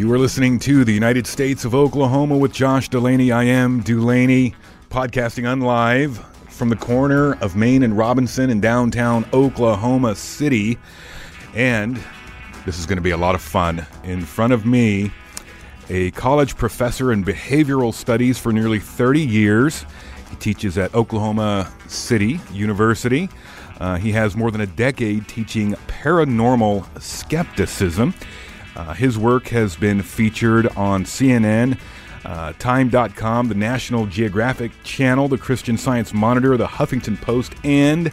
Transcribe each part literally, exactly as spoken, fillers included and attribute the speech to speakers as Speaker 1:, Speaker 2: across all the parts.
Speaker 1: You are listening to the United States of Oklahoma with Josh Delaney. I am Delaney, podcasting on live from the corner of Main and Robinson in downtown Oklahoma City. And this is going to be a lot of fun. In front of me, a college professor in behavioral studies for nearly thirty years. He teaches at Oklahoma City University. Uh, he has more than a decade teaching paranormal skepticism. Uh, his work has been featured on C N N, uh, Time dot com, the National Geographic Channel, the Christian Science Monitor, the Huffington Post, and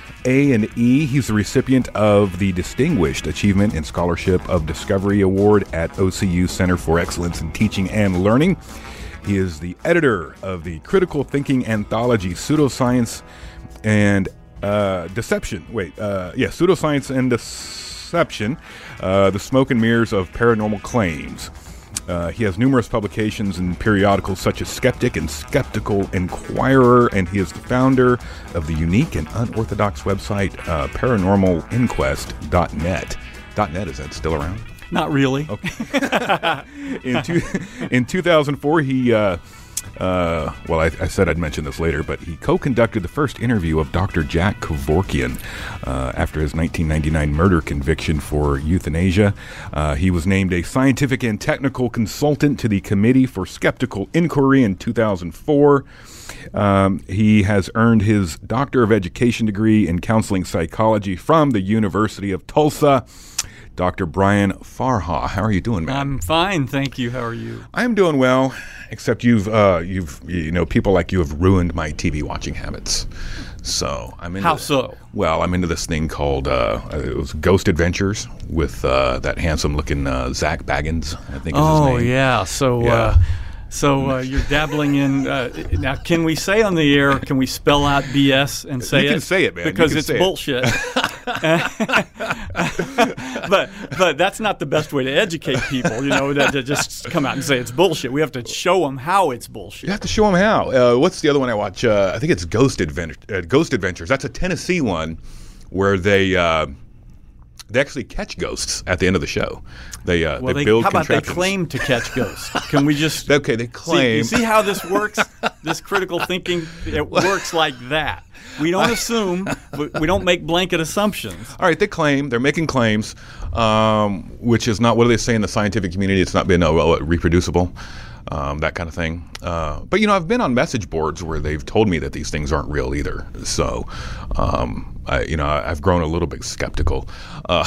Speaker 1: A and E. He's the recipient of the Distinguished Achievement in Scholarship of Discovery Award at O C U Center for Excellence in Teaching and Learning. He is the editor of the critical thinking anthology Pseudoscience and uh, Deception. Wait, uh, yeah, Pseudoscience and Deception, uh, the Smoke and Mirrors of Paranormal Claims. Uh, he has numerous publications in periodicals such as Skeptic and Skeptical Inquirer, and he is the founder of the unique and unorthodox website uh, paranormal inquest dot net. .net, is that still around?
Speaker 2: Not really.
Speaker 1: Okay. in, two, in two thousand four, he, uh, uh, well, I, I said I'd mention this later, but he co-conducted the first interview of Doctor Jack Kevorkian uh, after his nineteen ninety-nine murder conviction for euthanasia. Uh, he was named a scientific and technical consultant to the Committee for Skeptical Inquiry in two thousand four. Um, he has earned his Doctor of Education degree in counseling psychology from the University of Tulsa. Doctor Brian Farha, how are you doing, man?
Speaker 2: I'm fine, thank you. How are you?
Speaker 1: I'm doing well, except you've, uh, you've, you know, people like you have ruined my T V watching habits. So I'm into
Speaker 2: How
Speaker 1: the,
Speaker 2: so?
Speaker 1: Well, I'm into this thing called uh, it was Ghost Adventures with uh, that handsome-looking uh, Zach Baggins, I think is
Speaker 2: Oh,
Speaker 1: his name.
Speaker 2: yeah. So,
Speaker 1: Yeah.
Speaker 2: uh, so uh, you're dabbling in. Uh, now, can we say on the air? Can we spell out B S and say it?
Speaker 1: You can say it, man. You
Speaker 2: Because
Speaker 1: can
Speaker 2: it's
Speaker 1: say it.
Speaker 2: bullshit. but but that's not the best way to educate people. You know, to, to just come out and say it's bullshit. We have to show them how it's bullshit.
Speaker 1: You have to show them how. Uh, what's the other one I watch? Uh, I think it's Ghost Advent- uh, Ghost Adventures. That's a Tennessee one where they uh, they actually catch ghosts at the end of the show. They uh,
Speaker 2: Well,
Speaker 1: they,
Speaker 2: they,
Speaker 1: build
Speaker 2: how about they
Speaker 1: contraptions.
Speaker 2: claim to catch ghosts? Can we just
Speaker 1: Okay, they
Speaker 2: see,
Speaker 1: claim.
Speaker 2: you see how this works? This critical thinking, it works like that. We don't assume. We, we don't make blanket assumptions.
Speaker 1: All right, they claim. They're making claims, um, which is not, what do they say in the scientific community? It's not been uh, well, reproducible, um, that kind of thing. Uh, but, you know, I've been on message boards where they've told me that these things aren't real either. So, um, I, you know, I've grown a little bit skeptical. Uh,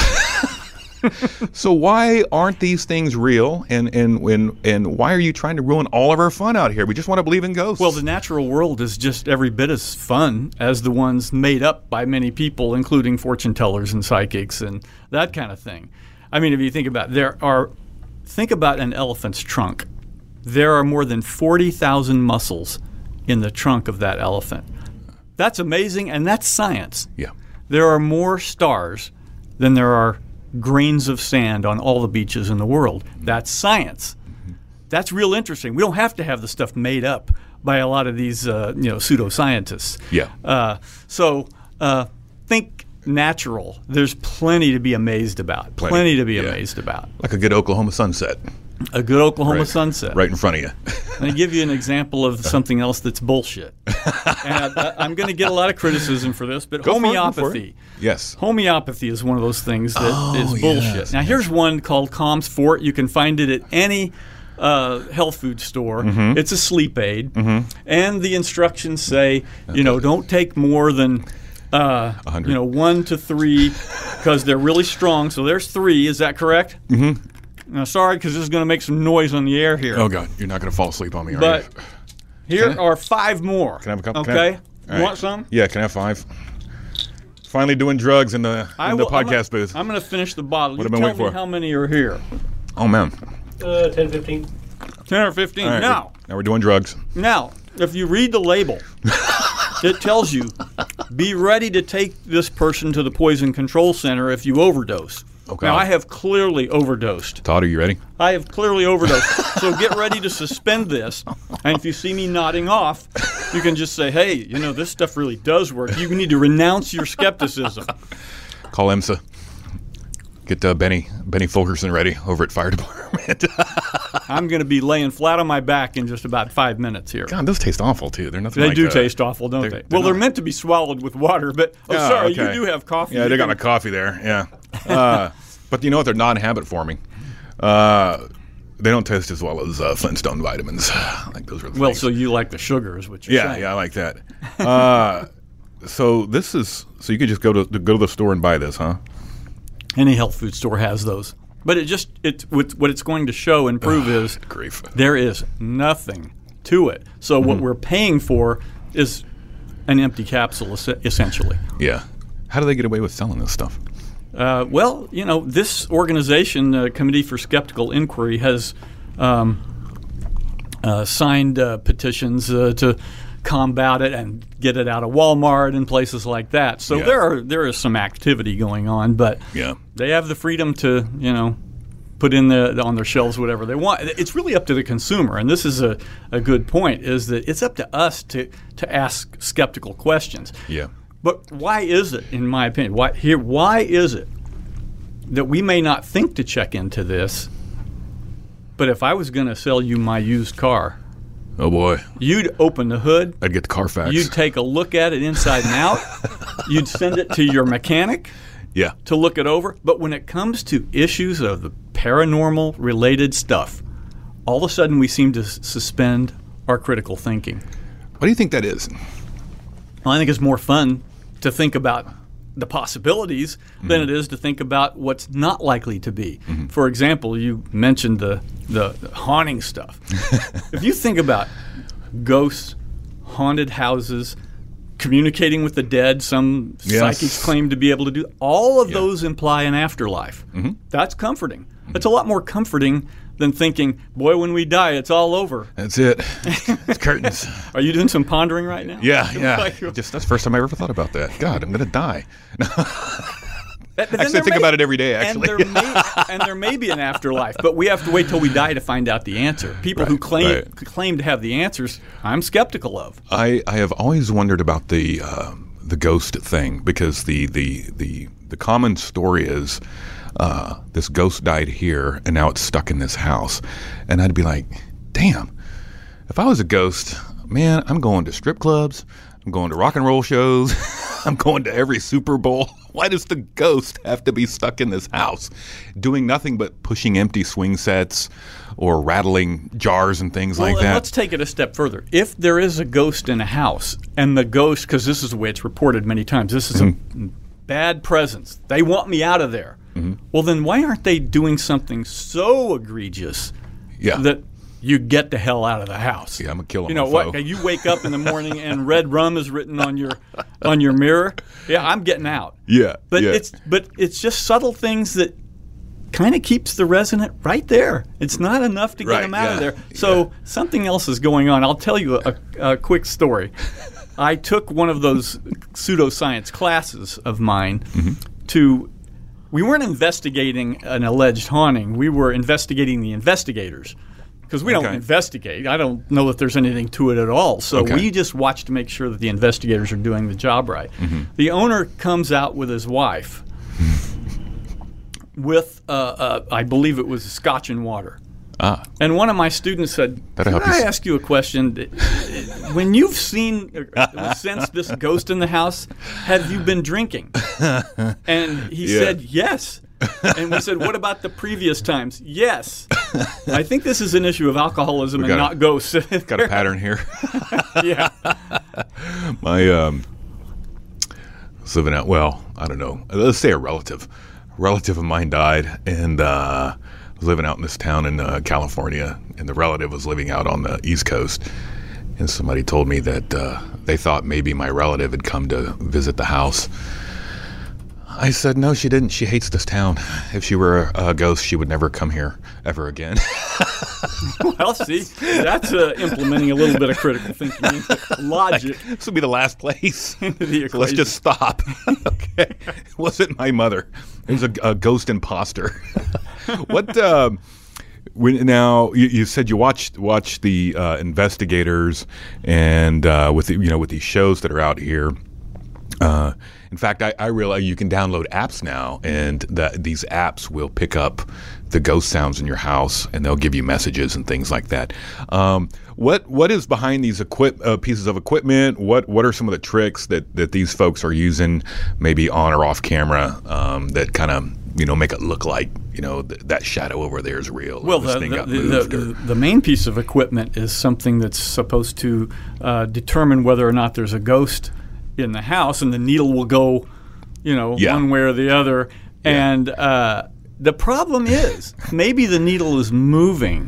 Speaker 1: so why aren't these things real, and, and, and, and why are you trying to ruin all of our fun out here? We just want to believe in ghosts.
Speaker 2: Well, the natural world is just every bit as fun as the ones made up by many people, including fortune tellers and psychics and that kind of thing. I mean, if you think about it, there are, think about an elephant's trunk. There are more than forty thousand muscles in the trunk of that elephant. That's amazing, and that's science.
Speaker 1: Yeah.
Speaker 2: There are more stars than there are grains of sand on all the beaches in the world. That's science. Mm-hmm. That's real interesting. We don't have to have the stuff made up by a lot of these, uh, you know, pseudoscientists.
Speaker 1: Yeah.
Speaker 2: Uh, so uh, think natural. There's plenty to be amazed about.
Speaker 1: Plenty,
Speaker 2: Plenty to be
Speaker 1: yeah.
Speaker 2: amazed about.
Speaker 1: Like a good Oklahoma sunset.
Speaker 2: A good Oklahoma
Speaker 1: Right.
Speaker 2: sunset.
Speaker 1: Right in front of you.
Speaker 2: I'm going to give you an example of something else that's bullshit. And I, I'm going to get a lot of criticism for this, but
Speaker 1: Go for it, go for
Speaker 2: homeopathy.
Speaker 1: it. Yes.
Speaker 2: Homeopathy is one of those things that
Speaker 1: Oh,
Speaker 2: is bullshit.
Speaker 1: yes.
Speaker 2: Now, here's one called Calm's Fort. You can find it at any uh, health food store.
Speaker 1: Mm-hmm.
Speaker 2: It's a sleep aid. Mm-hmm. And the instructions say, you know, don't take more than, uh, you know, one to three because they're really strong. So there's three. Is that correct? Mm-hmm. Now, sorry, because this is going to make some noise on the air here.
Speaker 1: Oh, God. You're not going to fall asleep on me, are
Speaker 2: But
Speaker 1: you?
Speaker 2: here
Speaker 1: Can I-
Speaker 2: are five more.
Speaker 1: Can I have a couple?
Speaker 2: Okay.
Speaker 1: Can I have-
Speaker 2: You
Speaker 1: All right.
Speaker 2: want some?
Speaker 1: Yeah, can I have five? Finally doing drugs in the
Speaker 2: I
Speaker 1: in the
Speaker 2: will- I'm
Speaker 1: podcast
Speaker 2: gonna,
Speaker 1: booth.
Speaker 2: I'm going to finish the bottle.
Speaker 1: What
Speaker 2: you
Speaker 1: have I been
Speaker 2: tell
Speaker 1: waiting
Speaker 2: me
Speaker 1: for?
Speaker 2: how many are here.
Speaker 1: Oh, man.
Speaker 3: Uh, ten, fifteen.
Speaker 2: ten or fifteen.
Speaker 1: All right,
Speaker 2: Now,
Speaker 1: we're, now we're doing drugs.
Speaker 2: now, if you read the label, it tells you, be ready to take this person to the poison control center if you overdose.
Speaker 1: Okay.
Speaker 2: Now, I have clearly overdosed.
Speaker 1: Todd, are you ready?
Speaker 2: I have clearly overdosed. So get ready to suspend this. And if you see me nodding off, you can just say, hey, you know, this stuff really does work. You need to renounce your skepticism.
Speaker 1: Call IMSA. Get uh, Benny Benny Fulkerson ready over at Fire Department.
Speaker 2: I'm going to be laying flat on my back in just about five minutes here.
Speaker 1: God, those taste awful, too. They're nothing
Speaker 2: They
Speaker 1: like
Speaker 2: do
Speaker 1: uh,
Speaker 2: taste awful, don't
Speaker 1: they're-
Speaker 2: they?
Speaker 1: they're
Speaker 2: Well, they're
Speaker 1: not-
Speaker 2: meant to be swallowed with water, but, oh,
Speaker 1: Oh,
Speaker 2: sorry,
Speaker 1: okay.
Speaker 2: you do have coffee.
Speaker 1: Yeah,
Speaker 2: You
Speaker 1: they got
Speaker 2: can-
Speaker 1: my coffee there, yeah. Uh, but you know what? They're non-habit forming. Uh, they don't taste as well as uh, Flintstone vitamins. Like those are the
Speaker 2: Well,
Speaker 1: things.
Speaker 2: so you like the sugar is what you're
Speaker 1: Yeah,
Speaker 2: saying.
Speaker 1: yeah, I like that. Uh, so this is so you could just go to go to the store and buy this, huh?
Speaker 2: Any health food store has those. But it just it what what it's going to show and prove is
Speaker 1: Grief.
Speaker 2: there is nothing to it. So
Speaker 1: Mm-hmm.
Speaker 2: what we're paying for is an empty capsule, es- essentially.
Speaker 1: Yeah. How do they get away with selling this stuff?
Speaker 2: Uh, well, you know, this organization, the Committee for Skeptical Inquiry, has um, uh, signed uh, petitions uh, to combat it and get it out of Walmart and places like that. So
Speaker 1: Yeah.
Speaker 2: there are there is some activity going on, but
Speaker 1: Yeah.
Speaker 2: they have the freedom to, you know, put in the on their shelves whatever they want. It's really up to the consumer, and this is a, a good point, is that it's up to us to, to ask skeptical questions.
Speaker 1: Yeah.
Speaker 2: But why is it, in my opinion, why here why is it that we may not think to check into this, but if I was going to sell you my used car,
Speaker 1: Oh boy,
Speaker 2: you'd open the hood,
Speaker 1: I'd get the Carfax.
Speaker 2: you'd take a look at it inside and out, you'd send it to your mechanic
Speaker 1: yeah.
Speaker 2: to look it over. But when it comes to issues of the paranormal related stuff, all of a sudden we seem to s- suspend our critical thinking.
Speaker 1: What do you think that is?
Speaker 2: Well, I think it's more fun to think about the possibilities mm-hmm. than it is to think about what's not likely to be. Mm-hmm. For example, you mentioned the, the, the haunting stuff. If you think about ghosts, haunted houses, communicating with the dead, some
Speaker 1: Yes.
Speaker 2: psychics claim to be able to do, all of
Speaker 1: Yeah.
Speaker 2: those imply an afterlife.
Speaker 1: Mm-hmm.
Speaker 2: That's comforting. That's a lot more comforting than thinking, boy, when we die, it's all over.
Speaker 1: That's it. It's curtains.
Speaker 2: Are you doing some pondering right now?
Speaker 1: Yeah, yeah.
Speaker 2: Like-
Speaker 1: Just that's the first time I ever thought about that. God, I'm gonna die.
Speaker 2: But then
Speaker 1: Actually, I
Speaker 2: there
Speaker 1: think
Speaker 2: may-
Speaker 1: about it every day, actually.
Speaker 2: And there, may, and there may be an afterlife, but we have to wait till we die to find out the answer. People who
Speaker 1: Right,
Speaker 2: claim
Speaker 1: right.
Speaker 2: claim to have the answers, I'm skeptical of.
Speaker 1: I, I have always wondered about the uh, the ghost thing because the the the, the common story is uh, this ghost died here and now it's stuck in this house, and I'd be like, damn, if I was a ghost, man, I'm going to strip clubs, I'm going to rock and roll shows, I'm going to every Super Bowl. Why does the ghost have to be stuck in this house doing nothing but pushing empty swing sets or rattling jars and things
Speaker 2: Well,
Speaker 1: like
Speaker 2: and
Speaker 1: that?
Speaker 2: let's take it a step further. If there is a ghost in a house, and the ghost, because this is the way it's reported many times, this is
Speaker 1: Mm-hmm.
Speaker 2: a bad presence, they want me out of there.
Speaker 1: Mm-hmm.
Speaker 2: Well, then why aren't they doing something so egregious
Speaker 1: Yeah.
Speaker 2: that you get the hell out of the house?
Speaker 1: Yeah, I'm gonna kill
Speaker 2: You know
Speaker 1: my
Speaker 2: what?
Speaker 1: foe.
Speaker 2: You wake up in the morning and red rum is written on your on your mirror. Yeah, I'm getting out.
Speaker 1: Yeah,
Speaker 2: But
Speaker 1: yeah.
Speaker 2: it's but it's just subtle things that kind of keeps the resident right there. It's not enough to get
Speaker 1: Right,
Speaker 2: them out of
Speaker 1: yeah,
Speaker 2: there. So
Speaker 1: yeah.
Speaker 2: something else is going on. I'll tell you a, a quick story. I took one of those pseudoscience classes of mine
Speaker 1: Mm-hmm.
Speaker 2: to. We weren't investigating an alleged haunting. We were investigating the investigators. Because we don't
Speaker 1: Okay.
Speaker 2: investigate. I don't know that there's anything to it at all. So
Speaker 1: Okay.
Speaker 2: we just watch to make sure that the investigators are doing the job right.
Speaker 1: Mm-hmm.
Speaker 2: The owner comes out with his wife with, uh, uh, I believe it was scotch and water.
Speaker 1: Ah,
Speaker 2: And one of my students said,
Speaker 1: That'll
Speaker 2: "Can
Speaker 1: help you
Speaker 2: I
Speaker 1: s-
Speaker 2: ask you a question? When you've seen, uh, sensed this ghost in the house, have you been drinking?" And he
Speaker 1: Yeah.
Speaker 2: said, "Yes." And we said, "What about the previous times?" "Yes." I think this is an issue of alcoholism and
Speaker 1: got a-
Speaker 2: not ghosts.
Speaker 1: got a pattern here.
Speaker 2: Yeah.
Speaker 1: My um, I was living out. Well, I don't know. Let's say a relative. A relative of mine died, and uh, I was living out in this town in uh, California, and the relative was living out on the East Coast. And somebody told me that uh, they thought maybe my relative had come to visit the house. I said, no, she didn't. She hates this town. If she were a, a ghost, she would never come here ever again.
Speaker 2: Well, see, that's uh, implementing a little bit of critical thinking into logic
Speaker 1: This will be the last place.
Speaker 2: into the
Speaker 1: So let's
Speaker 2: equation.
Speaker 1: just stop. Okay. It wasn't my mother. It was a, a ghost imposter. What, um, when, now, you, you said you watched watch the uh, investigators and uh, with the, you know with these shows that are out here. Uh, In fact, I, I realize you can download apps now, and that these apps will pick up the ghost sounds in your house, and they'll give you messages and things like that. Um, what what is behind these equip uh, pieces of equipment? What what are some of the tricks that, that these folks are using, maybe on or off camera, um, that kind of you know make it look like you know th- that shadow over there is real?
Speaker 2: Well, the the, the, the, the main piece of equipment is something that's supposed to uh, determine whether or not there's a ghost in the house, and the needle will go, you know,
Speaker 1: yeah.
Speaker 2: one way or the other. Yeah. And uh, the problem is, maybe the needle is moving,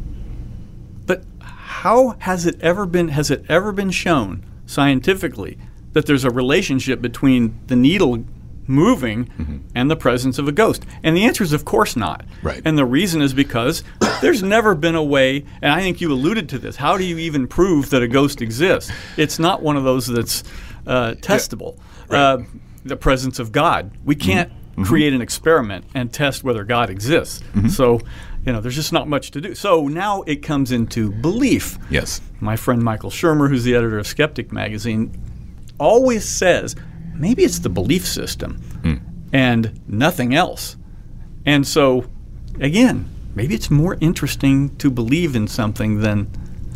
Speaker 2: but how has it ever been? Has it ever been shown scientifically that there's a relationship between the needle moving mm-hmm. and the presence of a ghost? And the answer is, of course not.
Speaker 1: Right.
Speaker 2: And the reason is because there's never been a way, and I think you alluded to this, how do you even prove that a ghost exists? It's not one of those that's uh, testable.
Speaker 1: Yeah. Right.
Speaker 2: Uh, the presence of God. We can't mm-hmm. create an experiment and test whether God exists. Mm-hmm. So, you know, there's just not much to do. So now it comes into belief.
Speaker 1: Yes.
Speaker 2: My friend Michael Shermer, who's the editor of Skeptic Magazine, always says, maybe it's the belief system mm. and nothing else. And so, again, maybe it's more interesting to believe in something than...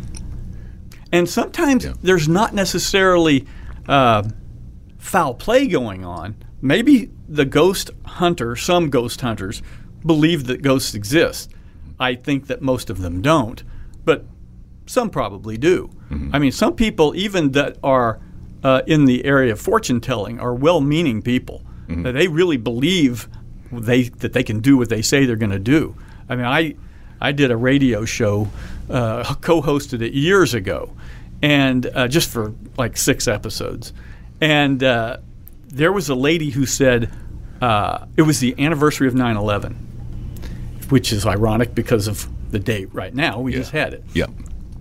Speaker 2: And sometimes yeah. there's not necessarily uh, foul play going on. Maybe the ghost hunter, some ghost hunters, believe that ghosts exist. I think that most of them don't, but some probably do. Mm-hmm. I mean, some people, even that are... Uh, in the area of fortune telling, are well-meaning people. Mm-hmm. That they really believe they that they can do what they say they're going to do. I mean, I I did a radio show, uh, co-hosted it years ago, and uh, just for like six episodes, and uh, there was a lady who said uh, it was the anniversary of nine eleven, which is ironic because of the date right now. We
Speaker 1: yeah.
Speaker 2: just had it.
Speaker 1: Yeah.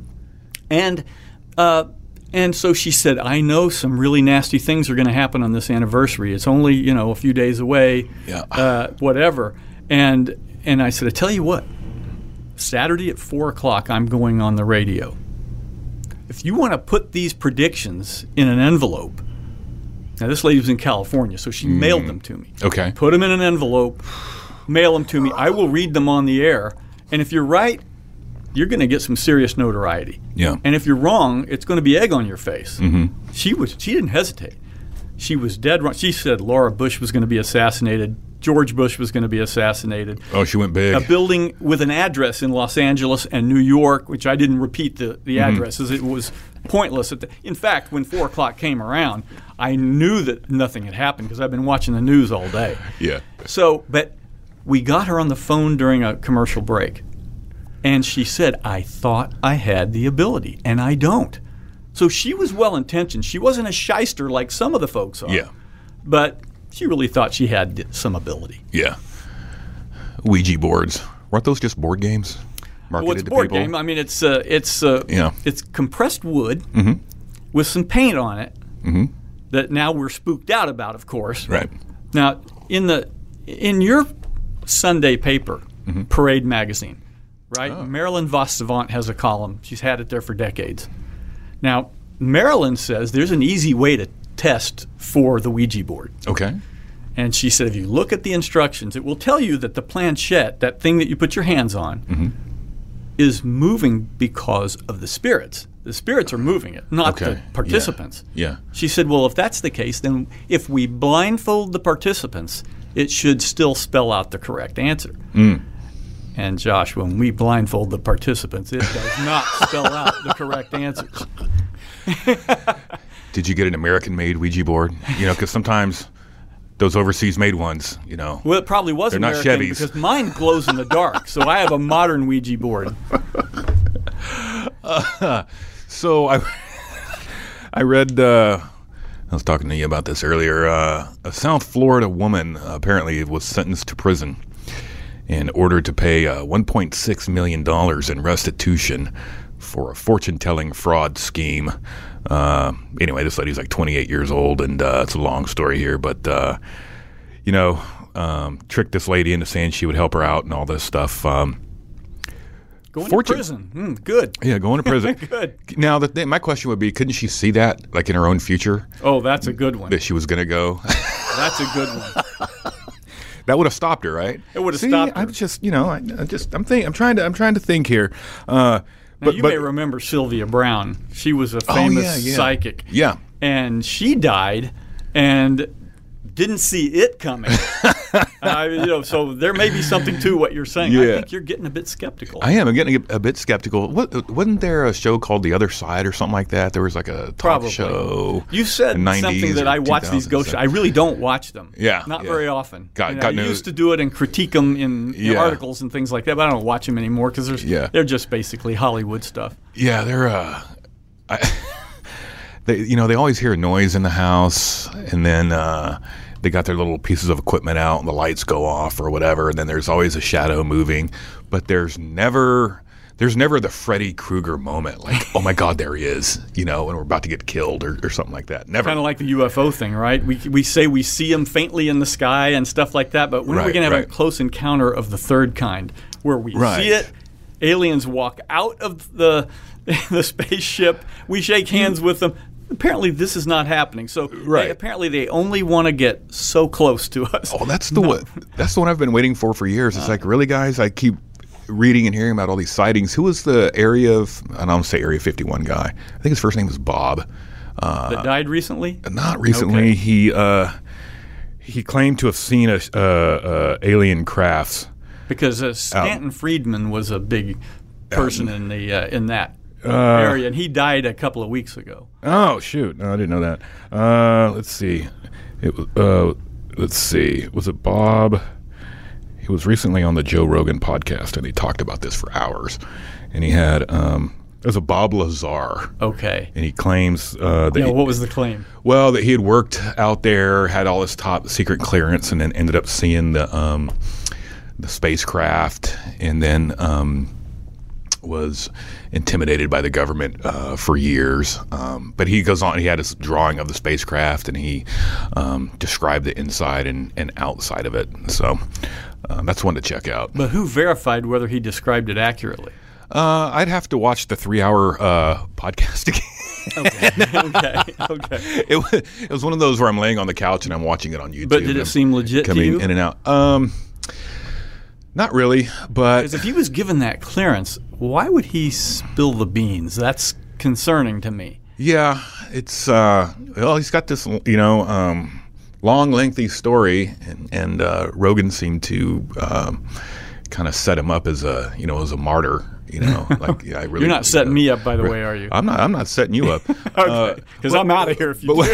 Speaker 2: And. Uh, And so she said, I know some really nasty things are going to happen on this anniversary. It's only, you know, a few days away,
Speaker 1: yeah.
Speaker 2: uh, whatever. And and I said, I tell you what, Saturday at four o'clock, I'm going on the radio. If you want to put these predictions in an envelope, now this lady was in California, so she mm. mailed them to me.
Speaker 1: Okay.
Speaker 2: Put them in an envelope, mail them to me. I will read them on the air. And if you're right, you're going to get some serious notoriety.
Speaker 1: Yeah.
Speaker 2: And if you're wrong, it's going to be egg on your face.
Speaker 1: Mm-hmm.
Speaker 2: She was. She didn't hesitate. She was dead wrong. She said Laura Bush was going to be assassinated. George Bush was going to be assassinated.
Speaker 1: Oh, she went big.
Speaker 2: A building with an address in Los Angeles and New York, which I didn't repeat the, the mm-hmm. addresses. It was pointless. At the, in fact, when four o'clock came around, I knew that nothing had happened because I've been watching the news all day.
Speaker 1: Yeah.
Speaker 2: So, but we got her on the phone during a commercial break. And she said, I thought I had the ability, and I don't. So she was well-intentioned. She wasn't a shyster like some of the folks are.
Speaker 1: Yeah.
Speaker 2: But she really thought she had some ability.
Speaker 1: Yeah. Ouija boards. Weren't those just board games marketed
Speaker 2: well, it's a
Speaker 1: to
Speaker 2: board
Speaker 1: people?
Speaker 2: game. I mean, it's uh, it's uh,
Speaker 1: yeah.
Speaker 2: it's compressed wood
Speaker 1: mm-hmm.
Speaker 2: with some paint on it
Speaker 1: mm-hmm.
Speaker 2: that now we're spooked out about, of course.
Speaker 1: Right.
Speaker 2: Now, in the in your Sunday paper, mm-hmm. Parade Magazine, right? Oh. Marilyn Vos Savant has a column. She's had it there for decades. Now, Marilyn says there's an easy way to test for the Ouija board.
Speaker 1: Okay.
Speaker 2: And she said if you look at the instructions, it will tell you that the planchette, that thing that you put your hands on,
Speaker 1: mm-hmm.
Speaker 2: is moving because of the spirits. The spirits are moving it, not
Speaker 1: okay.
Speaker 2: the participants.
Speaker 1: Yeah. yeah.
Speaker 2: She said, well, if that's the case, then if we blindfold the participants, it should still spell out the correct answer.
Speaker 1: Mm.
Speaker 2: And Josh, when we blindfold the participants, it does not spell out the correct answers.
Speaker 1: Did you get an American-made Ouija board? You know, because sometimes those overseas-made ones, you know.
Speaker 2: Well, it probably was
Speaker 1: they're
Speaker 2: American
Speaker 1: not Chevys.
Speaker 2: Because mine glows in the dark, so I have a modern Ouija board.
Speaker 1: Uh, so I, I read. Uh, I was talking to you about this earlier. Uh, a South Florida woman uh, apparently was sentenced to prison and ordered to pay uh, one point six million dollars in restitution for a fortune-telling fraud scheme. Uh, anyway, this lady's like twenty-eight years old, and uh, it's a long story here, but, uh, you know, um, tricked this lady into saying she would help her out and all this stuff. Um,
Speaker 2: Going
Speaker 1: Fortune.
Speaker 2: to prison. Mm, good.
Speaker 1: Yeah, going to prison.
Speaker 2: Good.
Speaker 1: Now, the thing, my question would be, couldn't she see that, like in her own future,
Speaker 2: Oh, that's a good one.
Speaker 1: that she was going to go?
Speaker 2: That's a good one.
Speaker 1: That would have stopped her, right?
Speaker 2: It would have
Speaker 1: See,
Speaker 2: stopped her.
Speaker 1: I'm just, you know, I, I just, I'm think, I'm trying to, I'm trying to think here. Uh,
Speaker 2: Now,
Speaker 1: but,
Speaker 2: you
Speaker 1: but,
Speaker 2: may remember Sylvia Brown. She was a
Speaker 1: Oh,
Speaker 2: famous
Speaker 1: yeah, yeah.
Speaker 2: psychic.
Speaker 1: Yeah.
Speaker 2: And she died and didn't see it coming. uh, you know, so there may be something to what you're saying. I
Speaker 1: Yeah.
Speaker 2: think you're getting a bit skeptical.
Speaker 1: I am. I'm getting a, a bit skeptical. What, wasn't there a show called The Other Side or something like that? There was like a talk
Speaker 2: Probably.
Speaker 1: show.
Speaker 2: You said
Speaker 1: in the nineties
Speaker 2: something that
Speaker 1: or
Speaker 2: I watch these ghost shows. I really don't watch them.
Speaker 1: Yeah,
Speaker 2: Not
Speaker 1: yeah.
Speaker 2: very often.
Speaker 1: Got-
Speaker 2: You know,
Speaker 1: got
Speaker 2: I
Speaker 1: no-
Speaker 2: used to do it and critique them in, in
Speaker 1: Yeah.
Speaker 2: articles and things like that, but I don't watch them anymore because
Speaker 1: Yeah.
Speaker 2: they're just basically Hollywood stuff.
Speaker 1: Yeah, they're. Uh, I, they, you know, they always hear a noise in the house, and then uh, they got their little pieces of equipment out, and the lights go off or whatever, and then there's always a shadow moving, but there's never. There's never the Freddy Krueger moment, like, oh my God, there he is, you know, and we're about to get killed or, or something like that. Never.
Speaker 2: Kind of like the U F O thing, right? We we say we see them faintly in the sky and stuff like that, but when are we
Speaker 1: Right,
Speaker 2: going to have
Speaker 1: right.
Speaker 2: a close encounter of the third kind, where we
Speaker 1: Right.
Speaker 2: see it, aliens walk out of the the spaceship, we shake hands with them. Apparently, this is not happening. So
Speaker 1: Right.
Speaker 2: they, apparently, they only want to get so close to us.
Speaker 1: Oh, that's the one. That's the one I've been waiting for for years. It's like, really, guys? I keep reading and hearing about all these sightings. Who was the area of? I don't say Area fifty-one guy. I think his first name was Bob. Uh,
Speaker 2: That died recently.
Speaker 1: not recently.
Speaker 2: Okay.
Speaker 1: He uh, he claimed to have seen a uh, uh, alien crafts.
Speaker 2: Because uh, Stanton Friedman was a big person in the uh, in that
Speaker 1: Uh,
Speaker 2: area, and he died a couple of weeks ago.
Speaker 1: Oh shoot! No, I didn't know that. Uh, let's see. It was. Uh, let's see. Was it Bob? He was recently on the Joe Rogan podcast, and he talked about this for hours. And he had um, it was a Bob Lazar,
Speaker 2: Okay.
Speaker 1: and he claims uh, that
Speaker 2: Yeah,
Speaker 1: he,
Speaker 2: what was the claim?
Speaker 1: well that he had worked out there, had all his top secret clearance, and then ended up seeing the um, the spacecraft, and then. Um, was intimidated by the government uh, for years. Um, but he goes on, he had his drawing of the spacecraft, and he um, described the inside and, and outside of it. So um, that's one to check out.
Speaker 2: But who verified whether he described it accurately?
Speaker 1: Uh, I'd have to watch the three-hour uh, podcast again.
Speaker 2: Okay, okay, okay.
Speaker 1: It was, it was one of those where I'm laying on the couch and I'm watching it on YouTube.
Speaker 2: But did
Speaker 1: and
Speaker 2: it
Speaker 1: I'm
Speaker 2: seem legit to
Speaker 1: coming
Speaker 2: you?
Speaker 1: in and out. Um, not really, but
Speaker 2: Because if he was given that clearance, why would he spill the beans? That's concerning to me.
Speaker 1: yeah, it's uh, well, he's got this, you know, um, long, lengthy story, and, and uh, Rogan seemed to um, kind of set him up as a, you know, as a martyr. You know, like yeah, I really.
Speaker 2: You're not setting
Speaker 1: uh,
Speaker 2: me up, by the way, are you?
Speaker 1: I'm not. I'm not setting you up.
Speaker 2: Okay, because I'm out of here if you do.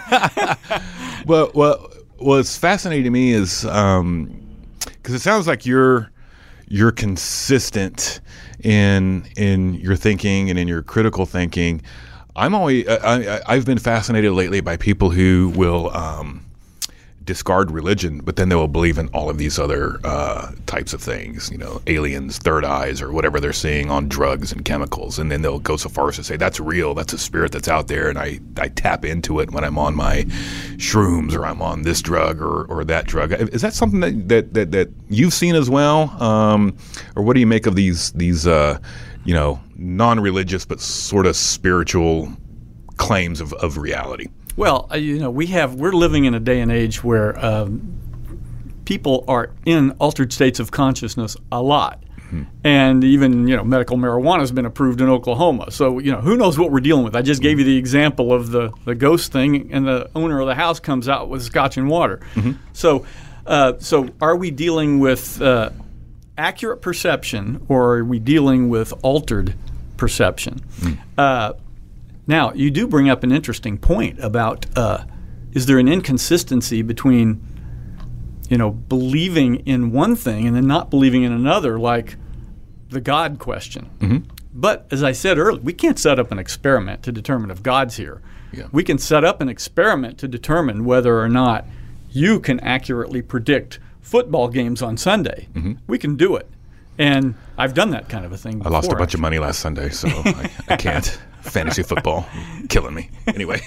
Speaker 1: But what what's fascinating to me is um, because it sounds like you're you're consistent in in your thinking and in your critical thinking. I'm always I, I, I've been fascinated lately by people who will um, discard religion, but then they will believe in all of these other uh, types of things, you know, aliens, third eyes, or whatever they're seeing on drugs and chemicals, and then they'll go so far as to say that's real, that's a spirit that's out there, and I, I tap into it when I'm on my shrooms or I'm on this drug or, or that drug. Is that something that that, that, that you've seen as well, um, or what do you make of these these uh, you know, non-religious but sort of spiritual claims of, of reality?
Speaker 2: Well, uh, you know, we have we're living in a day and age where um, people are in altered states of consciousness a lot, mm-hmm. and even you know, medical marijuana has been approved in Oklahoma. So you know, who knows what we're dealing with? I just gave you the example of the the ghost thing, and the owner of the house comes out with scotch and water. Mm-hmm. So, uh, so are we dealing with uh, accurate perception, or are we dealing with altered perception? Mm. Uh, Now, you do bring up an interesting point about uh, is there an inconsistency between, you know, believing in one thing and then not believing in another, like the God question. Mm-hmm. But as I said earlier, we can't set up an experiment to determine if God's here.
Speaker 1: Yeah.
Speaker 2: We can set up an experiment to determine whether or not you can accurately predict football games on Sunday. Mm-hmm. We can do it. And I've done that kind of a thing before.
Speaker 1: I lost a bunch
Speaker 2: actually.
Speaker 1: of money last Sunday, so I, I can't. Fantasy football, killing me. Anyway.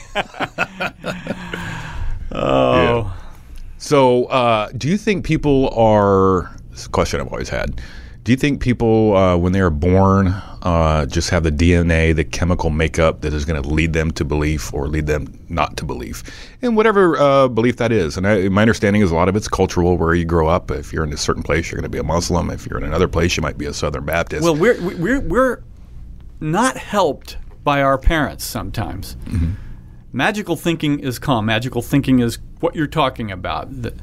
Speaker 2: Oh.
Speaker 1: Yeah. So, uh, do you think people are? This is a question I've always had. Do you think people, uh, when they are born, uh, just have the D N A, the chemical makeup that is going to lead them to belief or lead them not to belief, in whatever uh, belief that is? And I, my understanding is a lot of it's cultural, where you grow up. If you're in a certain place, you're going to be a Muslim. If you're in another place, you might be a Southern Baptist.
Speaker 2: Well, we're we're we're not helped by our parents sometimes. Mm-hmm. Magical thinking is calm. Magical thinking is what you're talking about. The,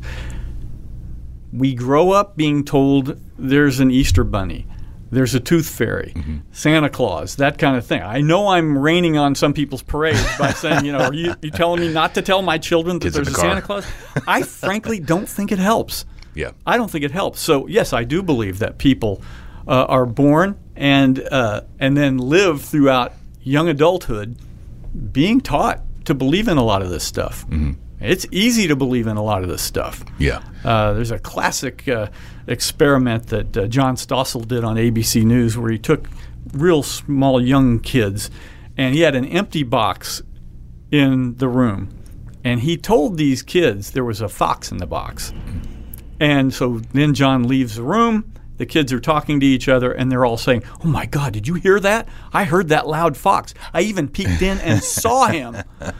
Speaker 2: we grow up being told there's an Easter bunny, there's a tooth fairy, mm-hmm. Santa Claus, that kind of thing. I know I'm raining on some people's parades by saying, you know, are you, you telling me not to tell my children that
Speaker 1: Kids
Speaker 2: there's
Speaker 1: in
Speaker 2: a
Speaker 1: the car.
Speaker 2: Santa Claus? I frankly don't think it helps.
Speaker 1: Yeah.
Speaker 2: I don't think it helps. So, yes, I do believe that people uh, are born and uh, and then live throughout young adulthood being taught to believe in a lot of this stuff. Mm-hmm. It's easy to believe in a lot of this stuff.
Speaker 1: Yeah.
Speaker 2: Uh, there's a classic uh, experiment that uh, John Stossel did on A B C News where he took real small young kids and he had an empty box in the room. And he told these kids there was a fox in the box. And so then John leaves the room. The kids are talking to each other, and they're all saying, "Oh, my God, did you hear that? I heard that loud fox. I even peeked in and saw him."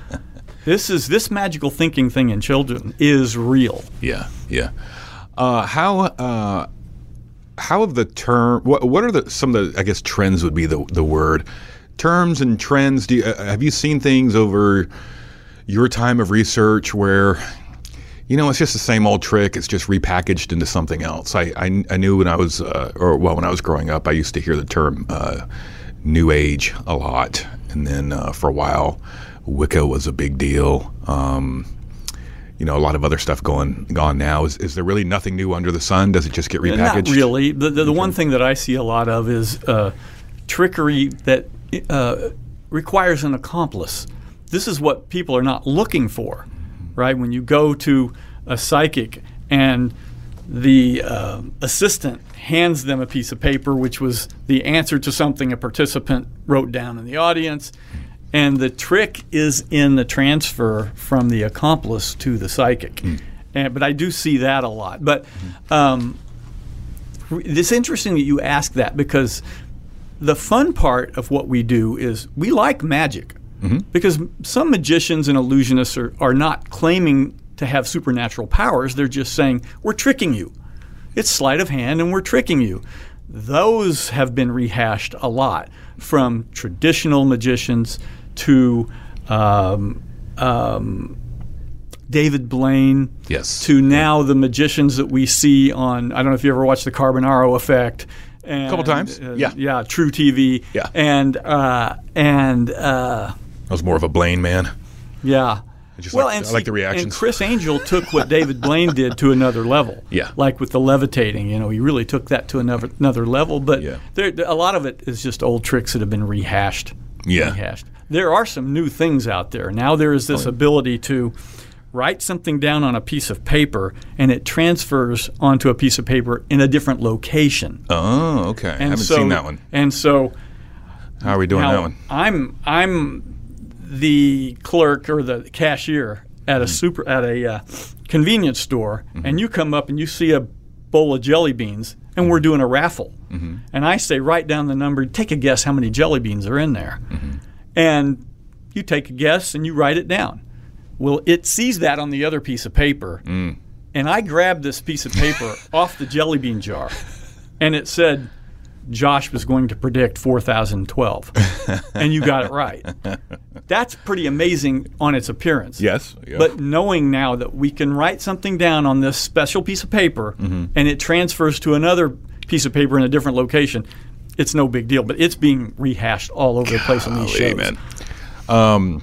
Speaker 2: This is this magical thinking thing in children is real.
Speaker 1: Yeah, yeah. Uh, how uh, how have the term? What what are the some of the I guess trends would be the the word terms and trends? Do you, uh, have you seen things over your time of research where, you know, it's just the same old trick. It's just repackaged into something else. I I, I knew when I was uh, or well when I was growing up, I used to hear the term uh, New Age a lot, and then uh, for a while, Wicca was a big deal. Um, you know, a lot of other stuff going on now. Is is there really nothing new under the sun? Does it just get repackaged?
Speaker 2: Not really. The the, the one thing that I see a lot of is uh, trickery that uh, requires an accomplice. This is what people are not looking for, right? When you go to a psychic and the uh, assistant hands them a piece of paper, which was the answer to something a participant wrote down in the audience, and the trick is in the transfer from the accomplice to the psychic. Mm. And, but I do see that a lot. But um, it's interesting that you ask that, because the fun part of what we do is we like magic. Mm-hmm. Because some magicians and illusionists are, are not claiming to have supernatural powers. They're just saying, we're tricking you. It's sleight of hand and we're tricking you. Those have been rehashed a lot, from traditional magicians to um, um, David Blaine,
Speaker 1: yes,
Speaker 2: to now the magicians that we see on, I don't know if you ever watched The Carbonaro Effect. And,
Speaker 1: a couple times,
Speaker 2: uh,
Speaker 1: yeah.
Speaker 2: Yeah, True T V.
Speaker 1: Yeah.
Speaker 2: And, uh, and uh,
Speaker 1: I was more of a Blaine man.
Speaker 2: Yeah.
Speaker 1: I just
Speaker 2: well,
Speaker 1: like,
Speaker 2: and
Speaker 1: I
Speaker 2: see,
Speaker 1: like the reactions.
Speaker 2: And Chris Angel took what David Blaine did to another level.
Speaker 1: Yeah.
Speaker 2: Like with the levitating, you know, he really took that to another another level. But
Speaker 1: yeah.
Speaker 2: there, a lot of it is just old tricks that have been rehashed.
Speaker 1: Yeah.
Speaker 2: Rehashed. There are some new things out there. Now there is this oh, yeah. ability to write something down on a piece of paper, and it transfers onto a piece of paper in a different location.
Speaker 1: Oh, okay.
Speaker 2: And
Speaker 1: I haven't
Speaker 2: so,
Speaker 1: seen that one.
Speaker 2: And so,
Speaker 1: how are we doing
Speaker 2: now,
Speaker 1: that one?
Speaker 2: I'm I'm the clerk or the cashier at a super at a uh, convenience store, mm-hmm. and you come up and you see a bowl of jelly beans, and we're doing a raffle. Mm-hmm. And I say, write down the number, take a guess how many jelly beans are in there. Mm-hmm. And you take a guess and you write it down. Well, it sees that on the other piece of paper, mm. and I grabbed this piece of paper off the jelly bean jar, and it said, Josh was going to predict four thousand twelve, and you got it right. That's pretty amazing on its appearance.
Speaker 1: Yes. Yeah.
Speaker 2: But knowing now that we can write something down on this special piece of paper, mm-hmm. and it transfers to another piece of paper in a different location, it's no big deal. But it's being rehashed all over the place on these shows.
Speaker 1: Man. Um,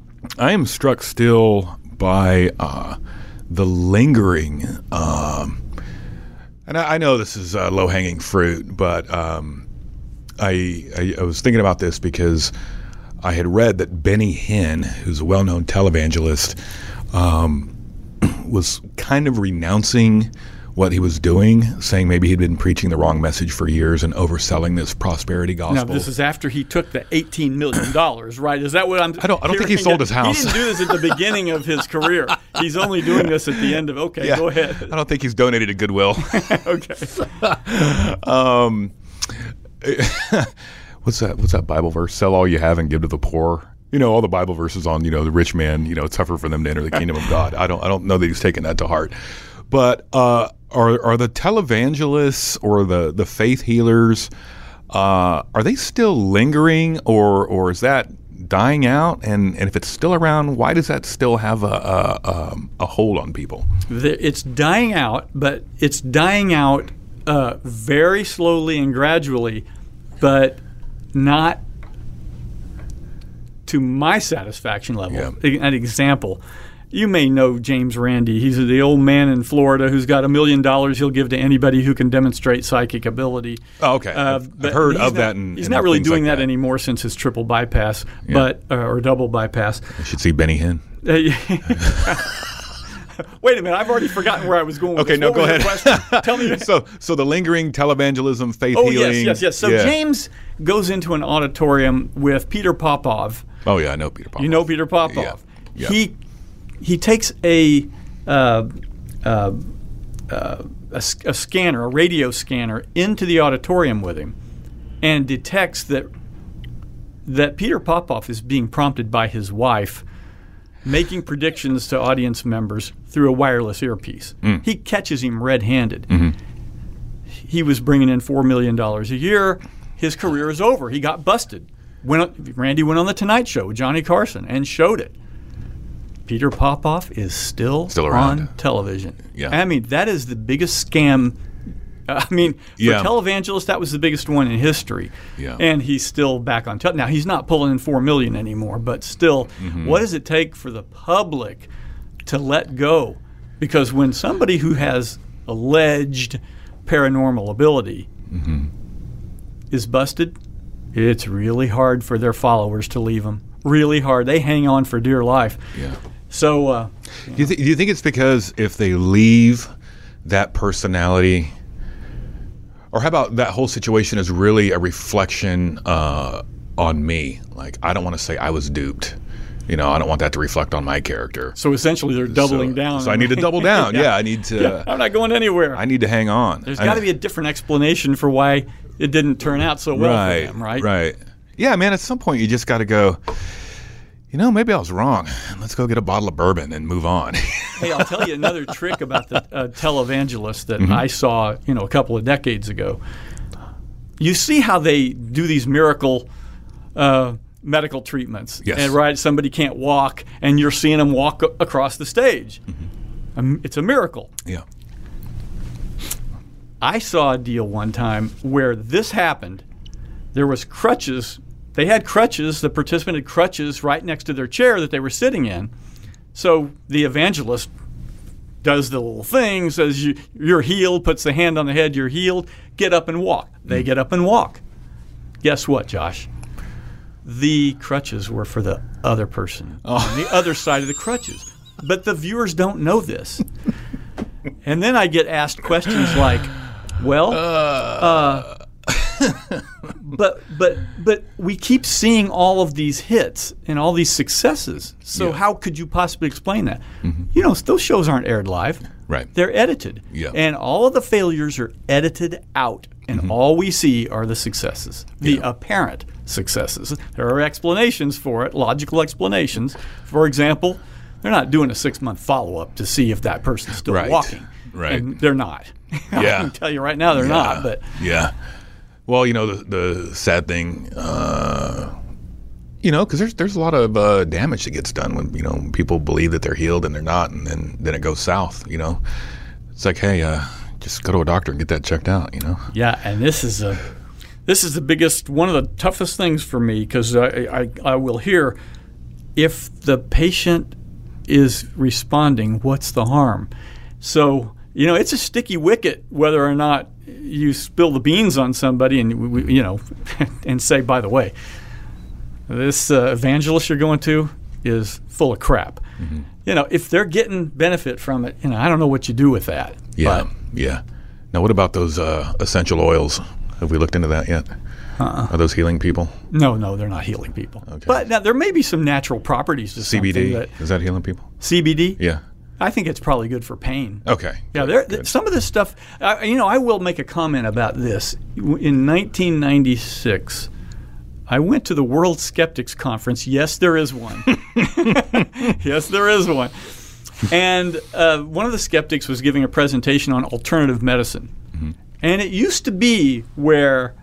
Speaker 1: I am struck still by uh, the lingering um, and I, I know this is uh, low-hanging fruit, but um, I, I, I was thinking about this because I had read that Benny Hinn, who's a well-known televangelist, um, was kind of renouncing what he was doing, saying maybe he'd been preaching the wrong message for years and overselling this prosperity gospel.
Speaker 2: Now, this is after he took the eighteen million dollars, right? Is that what I'm
Speaker 1: I don't, I don't think he sold his house.
Speaker 2: He didn't do this at the beginning of his career. He's only doing this at the end of, okay,
Speaker 1: Yeah.
Speaker 2: go ahead.
Speaker 1: I don't think he's donated to Goodwill.
Speaker 2: Okay.
Speaker 1: um, what's that? What's that Bible verse? Sell all you have and give to the poor. You know, all the Bible verses on, you know, the rich man, you know, it's tougher for them to enter the kingdom of God. I don't I don't know that he's taken that to heart. But uh, are are the televangelists or the, the faith healers, uh, are they still lingering, or or is that dying out? And, and if it's still around, why does that still have a a, um, a hold on people?
Speaker 2: It's dying out, but it's dying out uh, very slowly and gradually, but not to my satisfaction level.
Speaker 1: Yeah.
Speaker 2: An example, you may know James Randi. He's the old man in Florida who's got a million dollars he'll give to anybody who can demonstrate psychic ability.
Speaker 1: Oh, okay.
Speaker 2: Uh,
Speaker 1: I've,
Speaker 2: but
Speaker 1: I've heard
Speaker 2: he's
Speaker 1: of
Speaker 2: not,
Speaker 1: that. And,
Speaker 2: he's
Speaker 1: and
Speaker 2: not really
Speaker 1: things
Speaker 2: doing
Speaker 1: like
Speaker 2: that, anymore since his triple bypass,
Speaker 1: Yeah.
Speaker 2: but uh, or double bypass.
Speaker 1: You should see Benny Hinn.
Speaker 2: Wait a minute, I've already forgotten where I was going with
Speaker 1: Okay,
Speaker 2: this.
Speaker 1: no,
Speaker 2: What
Speaker 1: go
Speaker 2: was your
Speaker 1: ahead.
Speaker 2: question? Tell me.
Speaker 1: so, so the lingering televangelism, faith
Speaker 2: Oh,
Speaker 1: healing.
Speaker 2: yes, yes, yes. So
Speaker 1: yeah.
Speaker 2: James goes into an auditorium with Peter Popov.
Speaker 1: Oh yeah, I know Peter Popov.
Speaker 2: You know Peter Popov.
Speaker 1: Yeah. Yeah.
Speaker 2: He he takes a, uh, uh, uh, a s- a scanner, a radio scanner, into the auditorium with him, and detects that that Peter Popov is being prompted by his wife, making predictions to audience members through a wireless earpiece.
Speaker 1: Mm.
Speaker 2: He catches him red-handed.
Speaker 1: Mm-hmm.
Speaker 2: He was bringing in four million dollars a year. His career is over. He got busted. Went on, Randy went on The Tonight Show with Johnny Carson and showed it. Peter Popov is still,
Speaker 1: Still around.
Speaker 2: on television.
Speaker 1: Yeah.
Speaker 2: I mean, that is the biggest scam. I mean, for
Speaker 1: Yeah.
Speaker 2: televangelists, that was the biggest one in history.
Speaker 1: Yeah.
Speaker 2: And he's still back on television. Now, he's not pulling in four million dollars anymore, but still,
Speaker 1: Mm-hmm.
Speaker 2: what does it take for the public to let go? Because when somebody who has alleged paranormal ability
Speaker 1: Mm-hmm.
Speaker 2: is busted, it's really hard for their followers to leave them. Really hard. They hang on for dear life.
Speaker 1: Yeah.
Speaker 2: So, uh,
Speaker 1: Do you, th- do you think it's because if they leave that personality, or how about that whole situation is really a reflection uh, on me? Like, I don't want to say I was duped. You know, I don't want that to reflect on my character.
Speaker 2: so essentially, they're doubling
Speaker 1: so,
Speaker 2: down.
Speaker 1: So I need to double down. yeah.
Speaker 2: Yeah.
Speaker 1: I need to.
Speaker 2: Yeah, I'm not going anywhere.
Speaker 1: I need to hang on.
Speaker 2: There's
Speaker 1: I-
Speaker 2: got to be a different explanation for why it didn't turn out so well
Speaker 1: right,
Speaker 2: for them, right?
Speaker 1: Right. Yeah, man. At some point, you just got to go. You know, maybe I was wrong. Let's go get a bottle of bourbon and move on.
Speaker 2: Hey, I'll tell you another trick about the uh, televangelist that
Speaker 1: Mm-hmm.
Speaker 2: I saw, you know, a couple of decades ago. You see how they do these miracle uh, medical treatments,
Speaker 1: Yes.
Speaker 2: and right, somebody can't walk, and you're seeing them walk a- across the stage.
Speaker 1: Mm-hmm.
Speaker 2: Um, it's a miracle.
Speaker 1: yeah.
Speaker 2: I saw a deal one time where this happened. There was crutches. They had crutches. The participant had crutches right next to their chair that they were sitting in. So the evangelist does the little thing, says you, you're healed, puts the hand on the head, you're healed, get up and walk. They get up and walk. Guess what, Josh? The crutches were for the other person on the other side of the crutches. But the viewers don't know this. And then I get asked questions like, well, uh, but but but we keep seeing all of these hits and all these successes. So
Speaker 1: Yeah.
Speaker 2: how could you possibly explain that? You know, those shows aren't aired live.
Speaker 1: Right.
Speaker 2: They're edited.
Speaker 1: Yeah.
Speaker 2: And all of the failures are edited out, and all we see are the successes, the
Speaker 1: Yeah.
Speaker 2: apparent successes. There are explanations for it, logical explanations. For example, they're not doing a six-month follow-up to see if that person's still
Speaker 1: Right.
Speaker 2: walking.
Speaker 1: Right.
Speaker 2: And they're not. I
Speaker 1: Yeah.
Speaker 2: can tell you right now they're
Speaker 1: Yeah.
Speaker 2: not. But
Speaker 1: yeah. Well, you know, the, the sad thing, uh, you know, because there's there's a lot of uh, damage that gets done when, you know, people believe that they're healed and they're not, and then, then it goes south, you know. It's like, hey, uh, just go to a doctor and get that checked out, you know.
Speaker 2: yeah, and this is a this is the biggest, one of the toughest things for me, because I, I I will hear, if the patient is responding, what's the harm? So, you know, it's a sticky wicket whether or not you spill the beans on somebody and, we- we- you know, and say, by the way, this uh, evangelist you're going to is full of crap.
Speaker 1: Mm-hmm.
Speaker 2: You know, if they're getting benefit from it, you know, I don't know what you do with that.
Speaker 1: Yeah,
Speaker 2: But
Speaker 1: yeah. Now, what about those uh, essential oils? Have we looked into that yet? Uh-uh. Are those healing people?
Speaker 2: no, no, they're not healing people.
Speaker 1: Okay.
Speaker 2: But now there may be some natural properties to
Speaker 1: C B D,
Speaker 2: something that
Speaker 1: is that healing people?
Speaker 2: C B D.
Speaker 1: Yeah.
Speaker 2: I think it's probably good for pain.
Speaker 1: Okay.
Speaker 2: Yeah, there, th- some of this stuff, uh, you know, I will make a comment about this. In nineteen ninety-six, I went to the World Skeptics Conference. Yes, there is one. Yes, there is one. And uh, one of the skeptics was giving a presentation on alternative medicine. Mm-hmm. And it used to be where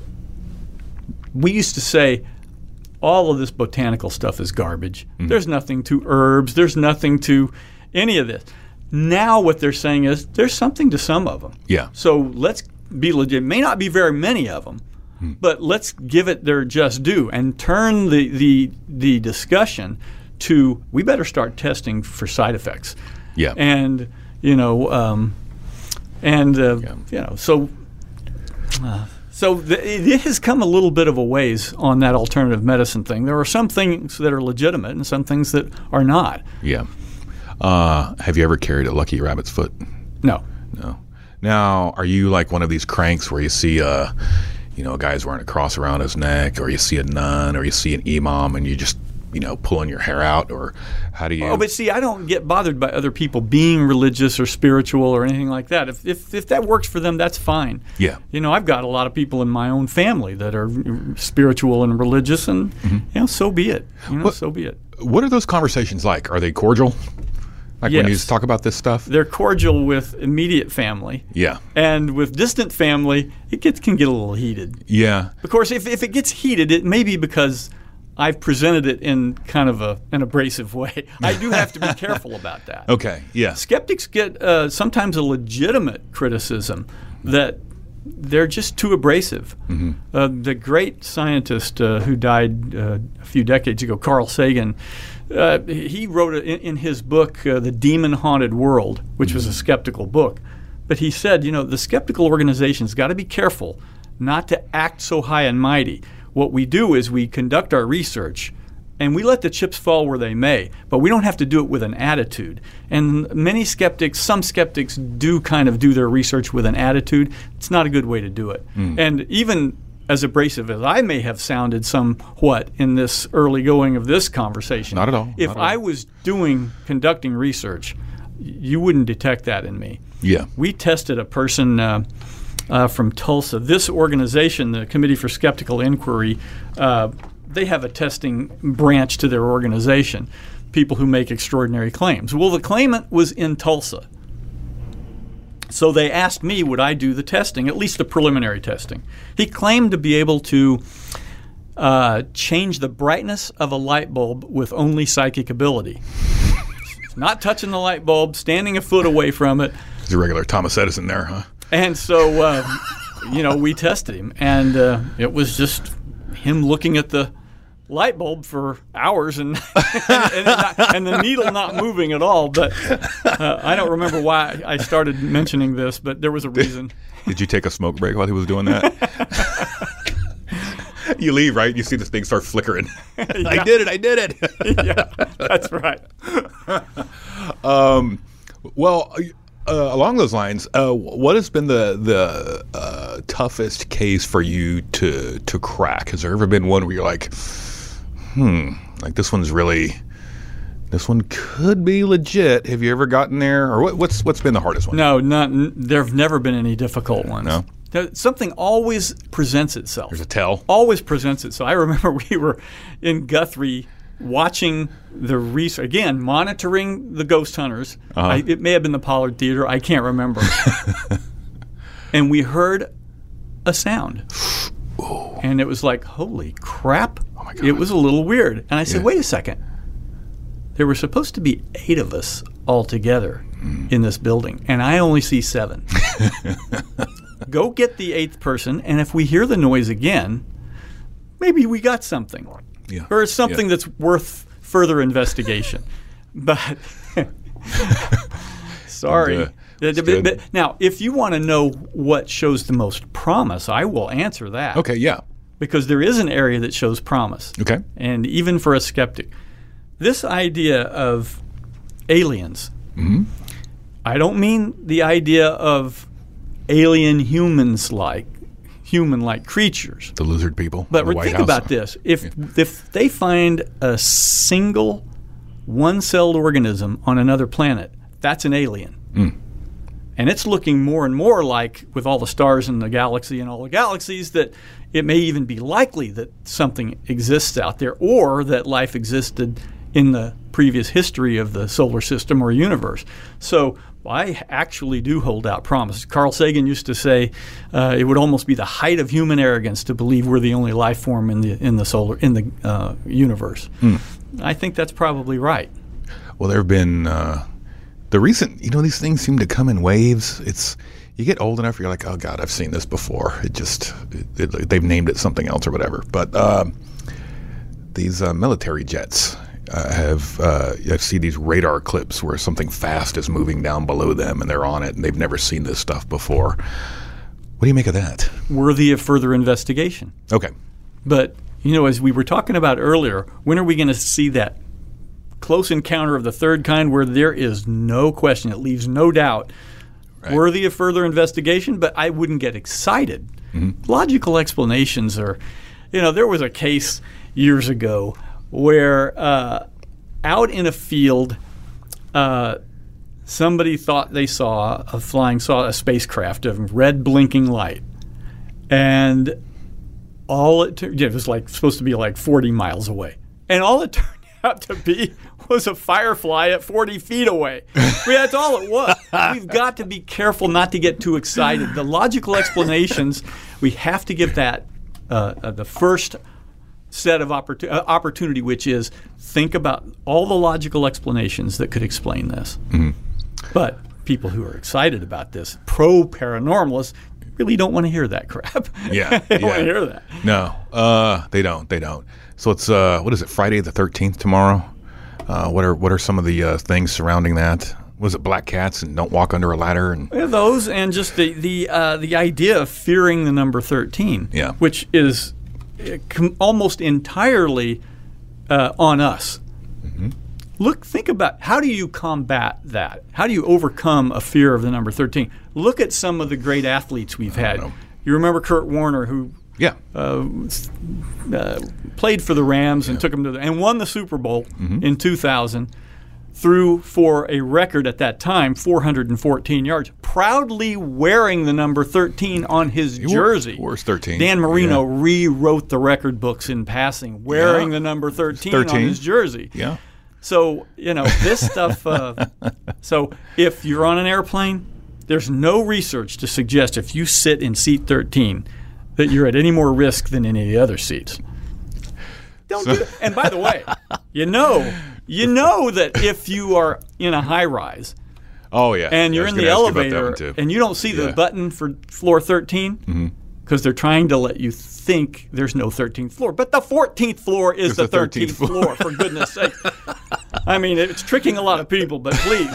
Speaker 2: we used to say, all of this botanical stuff is garbage. Mm-hmm. There's nothing to herbs. There's nothing to any of this. Now what they're saying is there's something to some of them.
Speaker 1: Yeah.
Speaker 2: So let's be legit. May not be very many of them, mm-hmm. but let's give it their just due and turn the, the, the discussion to we better start testing for side effects.
Speaker 1: Yeah.
Speaker 2: And, you know, um, and, uh, yeah. you know, so... Uh, So the, it has come a little bit of a ways on that alternative medicine thing. There are some things that are legitimate and some things that are not.
Speaker 1: Yeah. Uh, have you ever carried a lucky rabbit's foot?
Speaker 2: No.
Speaker 1: No. Now, are you like one of these cranks where you see uh, you know, a guy's wearing a cross around his neck, or you see a nun, or you see an imam, and you just, you know, pulling your hair out, or how do you?
Speaker 2: Oh, but see, I don't get bothered by other people being religious or spiritual or anything like that. If if, if that works for them, that's fine.
Speaker 1: Yeah.
Speaker 2: You know, I've got a lot of people in my own family that are spiritual and religious, and mm-hmm. you know, so be it. You know,
Speaker 1: what,
Speaker 2: so be it.
Speaker 1: What are those conversations like? Are they cordial? Like
Speaker 2: yes.
Speaker 1: when you talk about this stuff?
Speaker 2: They're cordial with immediate family.
Speaker 1: Yeah.
Speaker 2: And with distant family, it gets, can get a little heated.
Speaker 1: Yeah.
Speaker 2: Of course, if if it gets heated, it may be because I've presented it in kind of a, an abrasive way. I do have to be careful about that.
Speaker 1: Okay, yeah.
Speaker 2: Skeptics get uh, sometimes a legitimate criticism that they're just too abrasive. Mm-hmm. Uh, the great scientist uh, who died uh, a few decades ago, Carl Sagan, uh, he wrote in, in his book, uh, The Demon-Haunted World, which mm-hmm. was a skeptical book. But he said, you know, the skeptical organization's got to be careful not to act so high and mighty. What we do is we conduct our research and we let the chips fall where they may, but we don't have to do it with an attitude. And many skeptics, some skeptics do kind of do their research with an attitude. It's not a good way to do it. Mm. And even as abrasive as I may have sounded somewhat in this early going of this conversation,
Speaker 1: not at all.
Speaker 2: If
Speaker 1: not
Speaker 2: I
Speaker 1: all.
Speaker 2: was doing, conducting research, you wouldn't detect that in me.
Speaker 1: Yeah.
Speaker 2: We tested a person uh, Uh, from Tulsa. This organization, the Committee for Skeptical Inquiry, uh, they have a testing branch to their organization, people who make extraordinary claims. Well, the claimant was in Tulsa. So they asked me, would I do the testing, at least the preliminary testing. He claimed to be able to uh, change the brightness of a light bulb with only psychic ability. Not touching the light bulb, standing a foot away from it.
Speaker 1: He's a regular Thomas Edison there, huh?
Speaker 2: And so, uh, you know, we tested him, and uh, it was just him looking at the light bulb for hours and and, and, not, and the needle not moving at all. But uh, I don't remember why I started mentioning this, but there was a reason.
Speaker 1: Did you take a smoke break while he was doing that? You leave, right? You see this thing start flickering. Yeah. I did it, I did it.
Speaker 2: Yeah, that's right.
Speaker 1: um, well... Uh, along those lines, uh, what has been the the uh, toughest case for you to to crack? Has there ever been one where you're like, hmm, like this one's really, this one could be legit? Have you ever gotten there, or what, what's what's been the hardest one?
Speaker 2: No, not. There have never been any difficult ones.
Speaker 1: No.
Speaker 2: There, something always presents itself.
Speaker 1: There's a tell.
Speaker 2: Always presents itself. I remember we were in Guthrie, watching the research, again, monitoring the ghost hunters.
Speaker 1: Uh-huh.
Speaker 2: I, it may have been the Pollard Theater. I can't remember. And we heard a sound.
Speaker 1: Ooh.
Speaker 2: And it was like, holy crap.
Speaker 1: Oh my God.
Speaker 2: It was a little weird. And I said,
Speaker 1: yeah.
Speaker 2: wait a second. There were supposed to be eight of us all together mm. in this building, and I only see seven. Go get the eighth person, and if we hear the noise again, maybe we got something.
Speaker 1: Yeah.
Speaker 2: Or something
Speaker 1: yeah.
Speaker 2: that's worth further investigation. But sorry.
Speaker 1: And, uh,
Speaker 2: but, now, if you want to know what shows the most promise, I will answer that.
Speaker 1: Okay, yeah.
Speaker 2: Because there is an area that shows promise.
Speaker 1: Okay.
Speaker 2: And even for a skeptic. This idea of aliens,
Speaker 1: mm-hmm.
Speaker 2: I don't mean the idea of alien humans-like, human-like creatures.
Speaker 1: The lizard people.
Speaker 2: But
Speaker 1: the White
Speaker 2: think
Speaker 1: House.
Speaker 2: about this. If
Speaker 1: yeah.
Speaker 2: if they find a single one-celled organism on another planet, that's an alien.
Speaker 1: Mm.
Speaker 2: And it's looking more and more like, with all the stars in the galaxy and all the galaxies, that it may even be likely that something exists out there, or that life existed in the previous history of the solar system or universe. So I actually do hold out promise. Carl Sagan used to say uh, it would almost be the height of human arrogance to believe we're the only life form in the in the solar in the uh, universe. Mm. I think that's probably right.
Speaker 1: Well, there have been uh, the recent. You know, these things seem to come in waves. It's you get old enough, you're like, oh God, I've seen this before. It just it, it, they've named it something else or whatever. But uh, these uh, military jets. Uh, have uh, I see these radar clips where something fast is moving down below them and they're on it and they've never seen this stuff before. What do you make of that?
Speaker 2: Worthy of further investigation.
Speaker 1: Okay.
Speaker 2: But, you know, as we were talking about earlier, when are we going to see that close encounter of the third kind where there is no question, it leaves no doubt, right. Worthy of further investigation? But I wouldn't get excited. Mm-hmm. Logical explanations are, you know, there was a case years ago where uh, out in a field, uh, somebody thought they saw a flying saw a spacecraft of red blinking light, and all it, tur- it was like supposed to be like forty miles away, and all it turned out to be was a firefly at forty feet away. I mean, that's all it was. We've got to be careful not to get too excited. The logical explanations, we have to give that uh, uh, the first set of opportu- uh, opportunity, which is think about all the logical explanations that could explain this. Mm-hmm. But people who are excited about this, pro-paranormalists, really don't want to hear that crap.
Speaker 1: Yeah,
Speaker 2: they don't
Speaker 1: yeah.
Speaker 2: want to hear that.
Speaker 1: No, uh, they don't. They don't. So it's uh, what is it? Friday the thirteenth tomorrow. Uh, what are what are some of the uh, things surrounding that? Was it black cats and don't walk under a ladder and
Speaker 2: yeah, those and just the the uh, the idea of fearing the number thirteen,
Speaker 1: yeah.
Speaker 2: which is com- almost entirely uh, on us. Mm-hmm. Look, think about how do you combat that? How do you overcome a fear of the number thirteen? Look at some of the great athletes we've had.
Speaker 1: Know.
Speaker 2: You remember Kurt Warner, who
Speaker 1: yeah.
Speaker 2: uh, uh, played for the Rams yeah. and took them to the, and won the Super Bowl mm-hmm. in two thousand. Threw for a record at that time, four hundred fourteen yards, proudly wearing the number thirteen on his
Speaker 1: he
Speaker 2: jersey.
Speaker 1: Wore, wore thirteen.
Speaker 2: Dan Marino
Speaker 1: yeah.
Speaker 2: rewrote the record books in passing, wearing yeah. the number thirteen, thirteen on his jersey.
Speaker 1: Yeah.
Speaker 2: So, you know, this stuff. Uh, so if you're on an airplane, there's no research to suggest if you sit in seat thirteen that you're at any more risk than any of the other seats. Don't so. do it. And by the way, you know, you know that if you are in a high rise,
Speaker 1: oh yeah,
Speaker 2: and you're in the elevator
Speaker 1: you
Speaker 2: and you don't see
Speaker 1: yeah.
Speaker 2: the button for floor thirteen, because mm-hmm. they're trying to let you think there's no thirteenth floor, but the fourteenth floor is
Speaker 1: it's
Speaker 2: the,
Speaker 1: the thirteenth,
Speaker 2: thirteenth floor. For goodness' sake. I mean, it's tricking a lot of people, but please.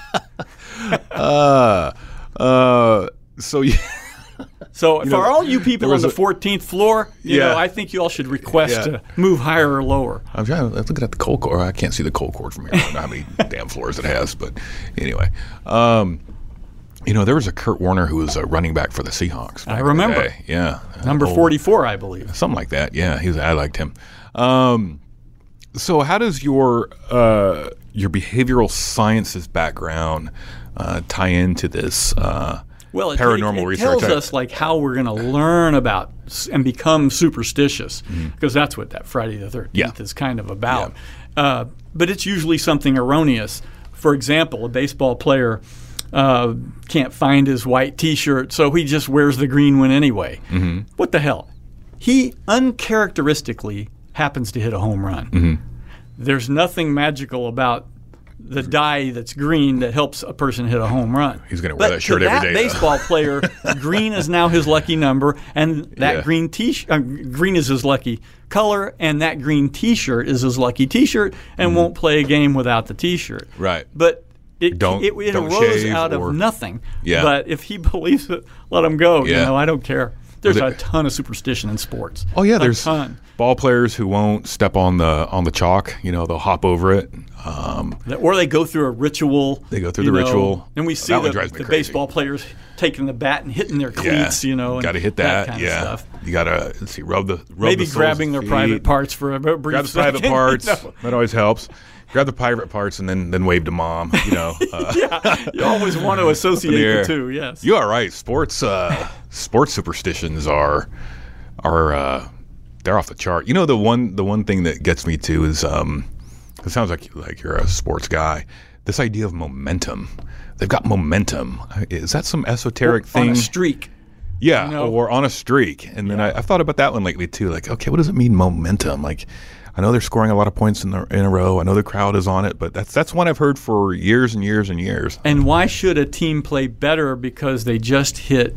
Speaker 1: uh, uh, so yeah.
Speaker 2: So
Speaker 1: you
Speaker 2: for
Speaker 1: know,
Speaker 2: all you people on the fourteenth floor, you
Speaker 1: yeah.
Speaker 2: know, I think you all should request
Speaker 1: yeah.
Speaker 2: to move higher or lower.
Speaker 1: I'm trying to look at the coal core. I can't see the coal core from here. I don't know how many damn floors it has, but anyway. Um, you know, there was a Kurt Warner who was a running back for the Seahawks.
Speaker 2: I remember.
Speaker 1: Yeah.
Speaker 2: Number
Speaker 1: old,
Speaker 2: forty-four, I believe.
Speaker 1: Something like that. Yeah, he was, I liked him. Um, so how does your uh, your behavioral sciences background uh, tie into this uh
Speaker 2: Well, it,
Speaker 1: paranormal
Speaker 2: it, it
Speaker 1: research
Speaker 2: tells us like how we're going to learn about and become superstitious, because mm-hmm. that's what that Friday the thirteenth
Speaker 1: yeah.
Speaker 2: is kind of about.
Speaker 1: Yeah.
Speaker 2: Uh, but it's usually something erroneous. For example, a baseball player uh, can't find his white T-shirt, so he just wears the green one anyway. Mm-hmm. What the hell? He uncharacteristically happens to hit a home run. Mm-hmm. There's nothing magical about the dye that's green that helps a person hit a home run.
Speaker 1: He's going to wear that shirt
Speaker 2: every
Speaker 1: day.
Speaker 2: That baseball player, green is now his lucky number, and that
Speaker 1: yeah.
Speaker 2: green t uh, green is his lucky color, and that green T-shirt is his lucky T-shirt, and mm-hmm. won't play a game without the T-shirt.
Speaker 1: Right.
Speaker 2: But it
Speaker 1: don't,
Speaker 2: it, it
Speaker 1: don't
Speaker 2: arose out
Speaker 1: or,
Speaker 2: of nothing.
Speaker 1: Yeah.
Speaker 2: But if he believes it, let him go.
Speaker 1: Yeah.
Speaker 2: You know, I don't care. There's
Speaker 1: there,
Speaker 2: a ton of superstition in sports.
Speaker 1: Oh yeah,
Speaker 2: a
Speaker 1: there's
Speaker 2: ton.
Speaker 1: Ball players who won't step on the on the chalk. You know, they'll hop over it. Um,
Speaker 2: or they go through a ritual.
Speaker 1: They go through the
Speaker 2: know,
Speaker 1: ritual.
Speaker 2: And we see
Speaker 1: that
Speaker 2: the,
Speaker 1: drives me
Speaker 2: the
Speaker 1: crazy.
Speaker 2: baseball players taking the bat and hitting their cleats.
Speaker 1: Yeah.
Speaker 2: You know,
Speaker 1: got to hit that.
Speaker 2: that kind
Speaker 1: yeah,
Speaker 2: of stuff.
Speaker 1: You got to let's see, rub the rub
Speaker 2: maybe
Speaker 1: the
Speaker 2: grabbing their
Speaker 1: feet.
Speaker 2: private parts for a brief
Speaker 1: Grab the
Speaker 2: second.
Speaker 1: private parts.
Speaker 2: You know?
Speaker 1: That always helps. grab the pirate parts and then then wave to mom. You know. Uh,
Speaker 2: yeah, you always want to associate the two. Yes,
Speaker 1: you are right. Sports uh, sports superstitions are are uh, they're off the chart. You know, the one the one thing that gets me too is um, it sounds like like you're a sports guy. This idea of momentum. They've got momentum. Is that some esoteric
Speaker 2: or
Speaker 1: thing?
Speaker 2: On a streak.
Speaker 1: Yeah,
Speaker 2: you know?
Speaker 1: Or on a streak. And then yeah. I, I've thought about that one lately too. Like, okay, what does it mean, momentum? Like, I know they're scoring a lot of points in, the, in a row. I know the crowd is on it, but that's that's one I've heard for years and years and years.
Speaker 2: And why should a team play better because they just hit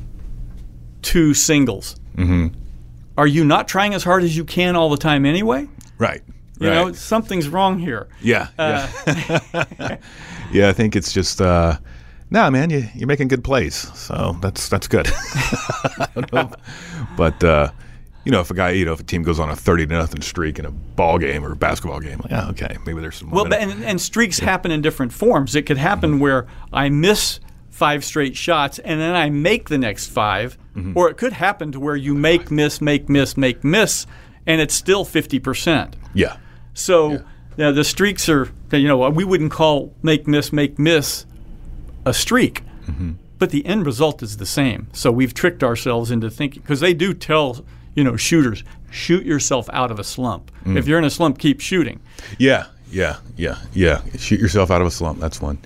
Speaker 2: two singles?
Speaker 1: Mm-hmm.
Speaker 2: Are you not trying as hard as you can all the time anyway?
Speaker 1: Right.
Speaker 2: You
Speaker 1: right.
Speaker 2: know, something's wrong here.
Speaker 1: Yeah.
Speaker 2: Uh,
Speaker 1: yeah. yeah, I think it's just, uh, nah, man, you, you're making good plays. So that's that's good. I don't know. But, uh, you know, if a guy, you know, if a team goes on a thirty to nothing streak in a ball game or a basketball game, like, oh, okay, maybe there's some
Speaker 2: Well, and, and streaks yeah. happen in different forms. It could happen mm-hmm. where I miss five straight shots and then I make the next five. Mm-hmm. Or it could happen to where you make, miss, make, miss, make, miss, and it's still fifty percent.
Speaker 1: Yeah.
Speaker 2: So
Speaker 1: yeah.
Speaker 2: Yeah, the streaks are, you know, we wouldn't call make, miss, make, miss a streak,
Speaker 1: mm-hmm.
Speaker 2: but the end result is the same. So we've tricked ourselves into thinking, because they do tell, you know, shooters, shoot yourself out of a slump. Mm. If you're in a slump, keep shooting.
Speaker 1: Yeah, yeah, yeah, yeah. Shoot yourself out of a slump. That's one.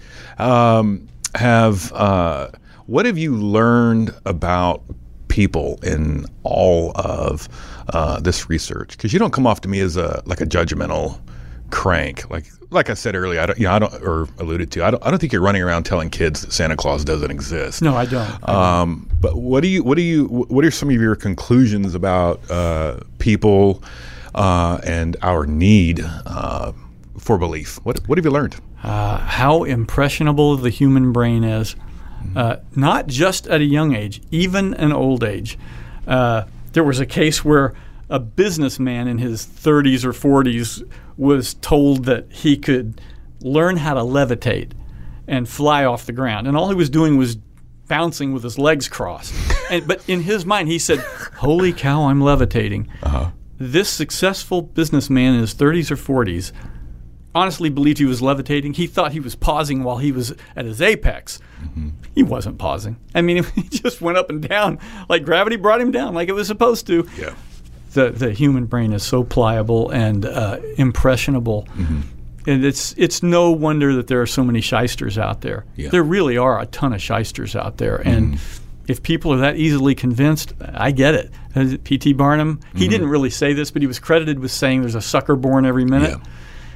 Speaker 1: Um, have uh, what have you learned about people in all of uh, this research? Because you don't come off to me as a like a judgmental crank. Like like I said earlier, I don't, you know, I don't, or alluded to, I don't, I don't think you're running around telling kids that Santa Claus doesn't exist.
Speaker 2: No, I don't. I
Speaker 1: um, don't. But what do you, what do you, what are some of your conclusions about uh, people uh, and our need uh, for belief? What, what have you learned?
Speaker 2: Uh, how impressionable the human brain is, uh, not just at a young age, even an old age. Uh, there was a case where a businessman in his thirties or forties was told that he could learn how to levitate and fly off the ground. And all he was doing was bouncing with his legs crossed. And, but in his mind, he said, holy cow, I'm levitating.
Speaker 1: Uh-huh.
Speaker 2: This successful businessman in his thirties or forties honestly believed he was levitating. He thought he was pausing while he was at his apex.
Speaker 1: Mm-hmm.
Speaker 2: He wasn't pausing. I mean, he just went up and down like gravity brought him down like it was supposed to.
Speaker 1: Yeah.
Speaker 2: The the human brain is so pliable and uh, impressionable,
Speaker 1: mm-hmm.
Speaker 2: and it's it's no wonder that there are so many shysters out there.
Speaker 1: Yeah.
Speaker 2: There really are a ton of shysters out there, and
Speaker 1: mm-hmm.
Speaker 2: if people are that easily convinced, I get it. P T Barnum, he
Speaker 1: mm-hmm.
Speaker 2: didn't really say this, but he was credited with saying there's a sucker born every minute.
Speaker 1: Yeah.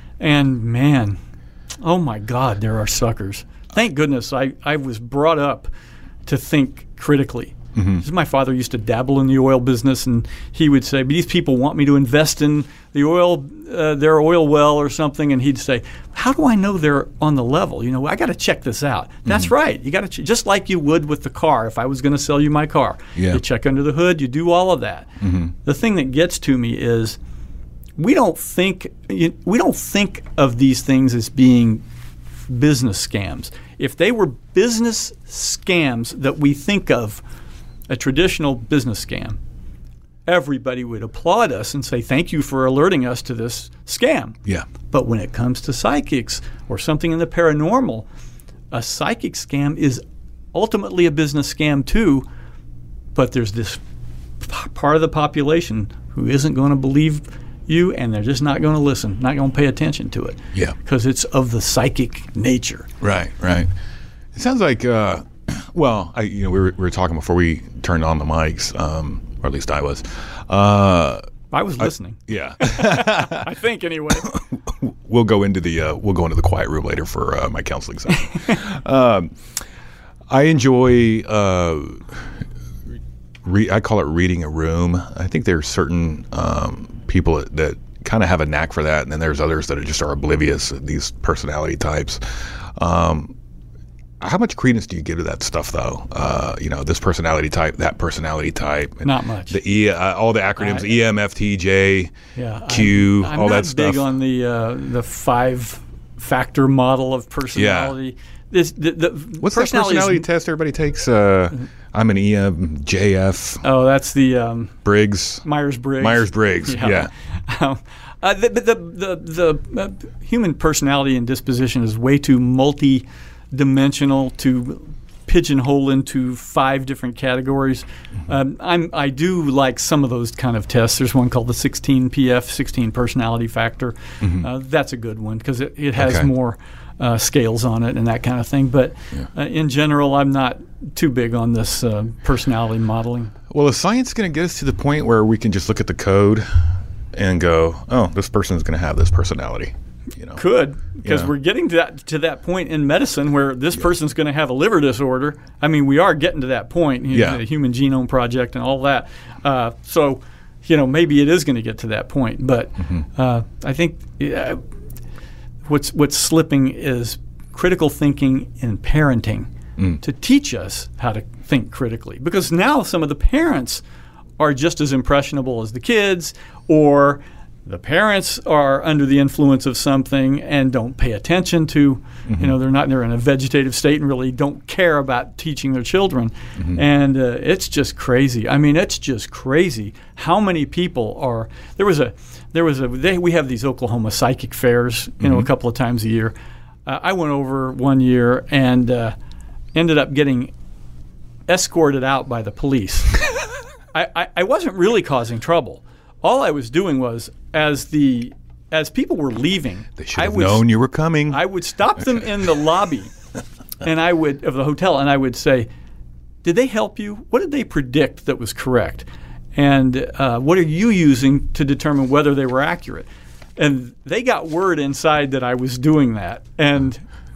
Speaker 2: And man, oh my God, there are suckers. Thank goodness I, I was brought up to think critically.
Speaker 1: Mm-hmm.
Speaker 2: My father used to dabble in the oil business, and he would say, these people want me to invest in the oil, uh, their oil well or something, and he'd say, how do I know they're on the level? You know, I got to check this out. Mm-hmm. That's right. You got to ch- just like you would with the car if I was going to sell you my car.
Speaker 1: Yeah.
Speaker 2: You check under the hood, you do all of that.
Speaker 1: Mm-hmm.
Speaker 2: The thing that gets to me is we don't think we don't think of these things as being business scams. If they were business scams that we think of, a traditional business scam, everybody would applaud us and say, thank you for alerting us to this scam.
Speaker 1: Yeah.
Speaker 2: But when it comes to psychics or something in the paranormal, a psychic scam is ultimately a business scam too, but there's this p- part of the population who isn't going to believe you, and they're just not going to listen, not going to pay attention to it.
Speaker 1: Yeah.
Speaker 2: Because it's of the psychic nature.
Speaker 1: Right, right. It sounds like... Uh, Well, I, you know, we were, we were talking before we turned on the mics, um, or at least I was. Uh,
Speaker 2: I was listening.
Speaker 1: I, yeah,
Speaker 2: I think anyway.
Speaker 1: We'll go into the uh, we'll go into the quiet room later for uh, my counseling session. um, I enjoy. Uh, re- I call it reading a room. I think there are certain um, people that, that kind of have a knack for that, and then there's others that are just are oblivious. These personality types. Um, How much credence do you give to that stuff, though? Uh, you know, this personality type, that personality type. And
Speaker 2: not much.
Speaker 1: The E, uh, all the acronyms, I, E M F T J,
Speaker 2: yeah,
Speaker 1: Q,
Speaker 2: I'm, I'm
Speaker 1: all that
Speaker 2: not
Speaker 1: stuff.
Speaker 2: big on the uh, the five factor model of personality. Yeah. This, the, the
Speaker 1: What's that personality
Speaker 2: is,
Speaker 1: test everybody takes? Uh, I'm an E M J F.
Speaker 2: Oh, that's the um,
Speaker 1: Briggs.
Speaker 2: Myers-Briggs.
Speaker 1: Myers-Briggs. Yeah.
Speaker 2: yeah. Um, Uh, the the the, the uh, human personality and disposition is way too multi-dimensional to pigeonhole into five different categories. Mm-hmm. Um, I'm I do like some of those kind of tests. There's one called the sixteen P F, sixteen Personality Factor. Mm-hmm. Uh, that's a good one because it, it has
Speaker 1: okay.
Speaker 2: more uh, scales on it and that kind of thing. But yeah. uh, in general, I'm not too big on this uh, personality modeling.
Speaker 1: Well, is science going to get us to the point where we can just look at the code and go, oh, this person's going to have this personality? You know,
Speaker 2: could because
Speaker 1: yeah.
Speaker 2: we're getting to that to that point in medicine where this yeah. person's going to have a liver disorder. I mean, we are getting to that point. You
Speaker 1: yeah,
Speaker 2: know, the Human Genome Project and all that. Uh, so, you know, maybe it is going to get to that point. But mm-hmm. uh, I think uh, what's what's slipping is critical thinking in parenting mm. to teach us how to think critically. Because now some of the parents are just as impressionable as the kids, or the parents are under the influence of something and don't pay attention to, mm-hmm. you know, they're not, they're in a vegetative state and really don't care about teaching their children. Mm-hmm. And uh, it's just crazy. I mean, it's just crazy how many people are, there was a, there was a, they, we have these Oklahoma psychic fairs, you mm-hmm. know, a couple of times a year. Uh, I went over one year and uh, ended up getting escorted out by the police. I, I, I wasn't really causing trouble. All I was doing was, as the as people were leaving,
Speaker 1: they should have known you were coming.
Speaker 2: I would stop them in the lobby, and I would of the hotel, and I would say, "Did they help you? What did they predict that was correct? And uh, what are you using to determine whether they were accurate?" And they got word inside that I was doing that, and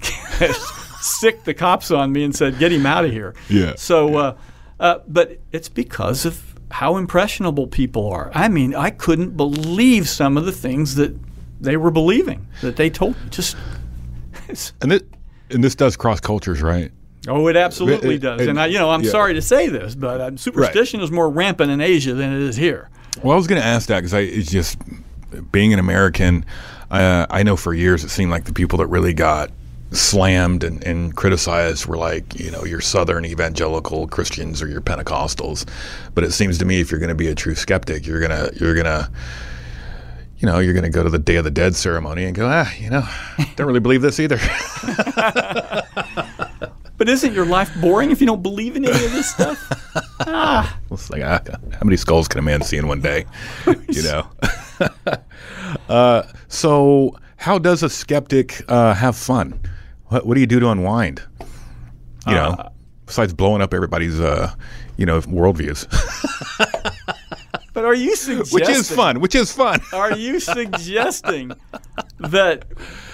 Speaker 2: sicked the cops on me and said, "Get him out of here."
Speaker 1: Yeah.
Speaker 2: So,
Speaker 1: yeah.
Speaker 2: Uh, uh, but it's because of how impressionable people are. I mean, I couldn't believe some of the things that they were believing, that they told just.
Speaker 1: and, it, and this does cross cultures, right?
Speaker 2: Oh, it absolutely
Speaker 1: it,
Speaker 2: does.
Speaker 1: it,
Speaker 2: and, I, you know, I'm
Speaker 1: yeah.
Speaker 2: sorry to say this, but um, superstition right. is more rampant in Asia than it is here.
Speaker 1: Well, I was going to ask that because I it's just, being an American, uh, I know for years it seemed like the people that really got slammed and, and criticized were like, you know, your Southern evangelical Christians or your Pentecostals. But it seems to me if you're going to be a true skeptic, you're gonna you're gonna you know you're gonna go to the Day of the Dead ceremony and go, ah, you know, don't really believe this either.
Speaker 2: But isn't your life boring if you don't believe in any of this stuff? ah.
Speaker 1: It's like, ah, how many skulls can a man see in one day? You know. uh, so how does a skeptic uh, have fun? What, what do you do to unwind? You know, uh, besides blowing up everybody's, uh, you know, worldviews.
Speaker 2: But are you suggesting?
Speaker 1: Which is fun. Which is fun.
Speaker 2: Are you suggesting that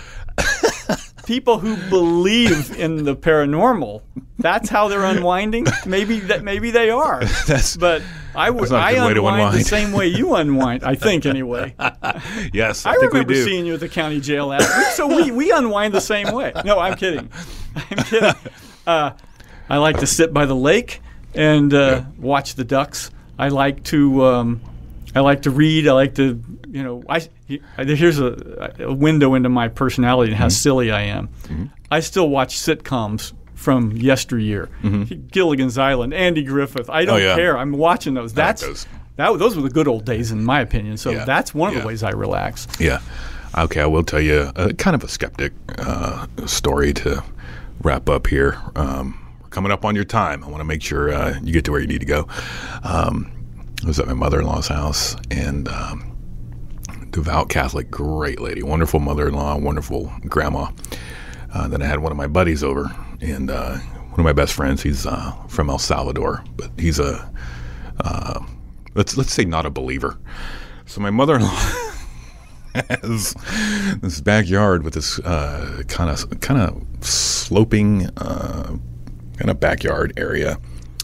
Speaker 2: people who believe in the paranormal, that's how they're unwinding? Maybe that. Maybe they are. That's, but I would. I unwind, unwind the same way you unwind. I think anyway.
Speaker 1: Yes, I,
Speaker 2: I
Speaker 1: think
Speaker 2: remember
Speaker 1: we do.
Speaker 2: seeing you at the county jail last week. So we we unwind the same way. No, I'm kidding. I'm kidding. Uh, I like to sit by the lake and uh, yeah. watch the ducks. I like to. Um, I like to read. I like to. You know, I here's a, a window into my personality and how mm-hmm. silly I am. Mm-hmm. I still watch sitcoms from yesteryear. Mm-hmm. Gilligan's Island, Andy Griffith. I don't oh, yeah. care. I'm watching those. That's those. That, those were the good old days, in my opinion. So yeah. that's one of yeah. the ways I relax.
Speaker 1: Yeah. Okay, I will tell you a, kind of a skeptic uh, story to wrap up here. Um, we're coming up on your time. I want to make sure uh, you get to where you need to go. Um, I was at my mother-in-law's house, and um, devout Catholic, great lady, wonderful mother-in-law, wonderful grandma. Uh, then I had one of my buddies over, and uh, one of my best friends. He's uh, from El Salvador, but he's a uh, let's let's say not a believer. So my mother-in-law has this backyard with this kind of kind of sloping uh, kind of backyard area,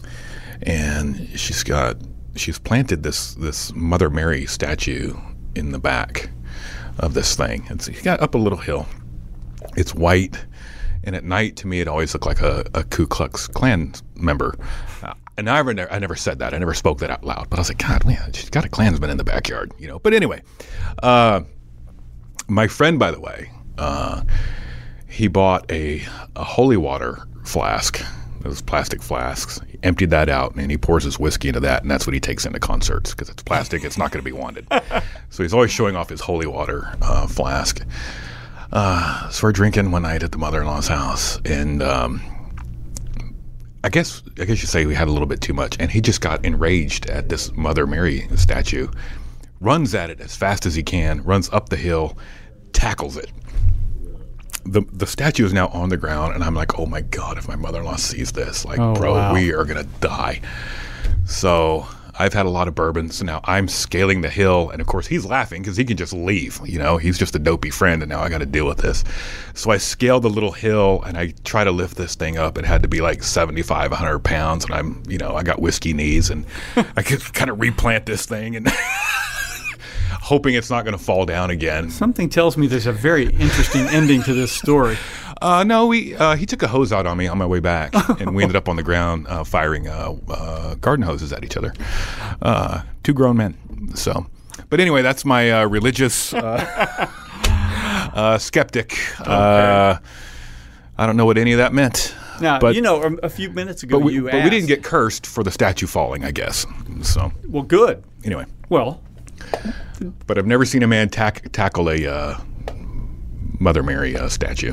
Speaker 1: and she's got she's planted this this Mother Mary statue in the back of this thing. It's got up a little hill. It's white, and at night, to me, it always looked like a, a Ku Klux Klan member. Uh, and I never, I never said that. I never spoke that out loud. But I was like, God, man, she's got a Klansman in the backyard, you know. But anyway, uh, my friend, by the way, uh, he bought a, a holy water flask those plastic flasks. He emptied that out, and he pours his whiskey into that, and that's what he takes into concerts because it's plastic. It's not going to be wanted. So he's always showing off his holy water uh, flask. Uh, so we're drinking one night at the mother-in-law's house, and um, I guess I guess you say we had a little bit too much, and he just got enraged at this Mother Mary statue, runs at it as fast as he can, runs up the hill, tackles it. The the statue is now on the ground, and I'm like, oh my God, if my mother-in-law sees this, like,
Speaker 2: oh,
Speaker 1: bro,
Speaker 2: wow.
Speaker 1: we are going to die. So I've had a lot of bourbon, so now I'm scaling the hill, and of course he's laughing because he can just leave. You know, he's just a dopey friend, and now I got to deal with this. So I scale the little hill, and I try to lift this thing up. It had to be like seventy-five, one hundred pounds, and I'm, you know, I got whiskey knees, and I could kind of replant this thing, and hoping it's not going to fall down again.
Speaker 2: Something tells me there's a very interesting ending to this story.
Speaker 1: Uh, no, we uh, he took a hose out on me on my way back, and we ended up on the ground uh, firing uh, uh, garden hoses at each other. Uh, two grown men. So, but anyway, that's my uh, religious uh, uh, skeptic.
Speaker 2: Okay.
Speaker 1: Uh, I don't know what any of that meant.
Speaker 2: Now,
Speaker 1: but,
Speaker 2: you know, a few minutes ago
Speaker 1: but we,
Speaker 2: you
Speaker 1: but
Speaker 2: asked.
Speaker 1: we didn't get cursed for the statue falling, I guess. So,
Speaker 2: well, good.
Speaker 1: anyway.
Speaker 2: Well,
Speaker 1: but I've never seen a man tack, tackle a uh, Mother Mary uh, statue.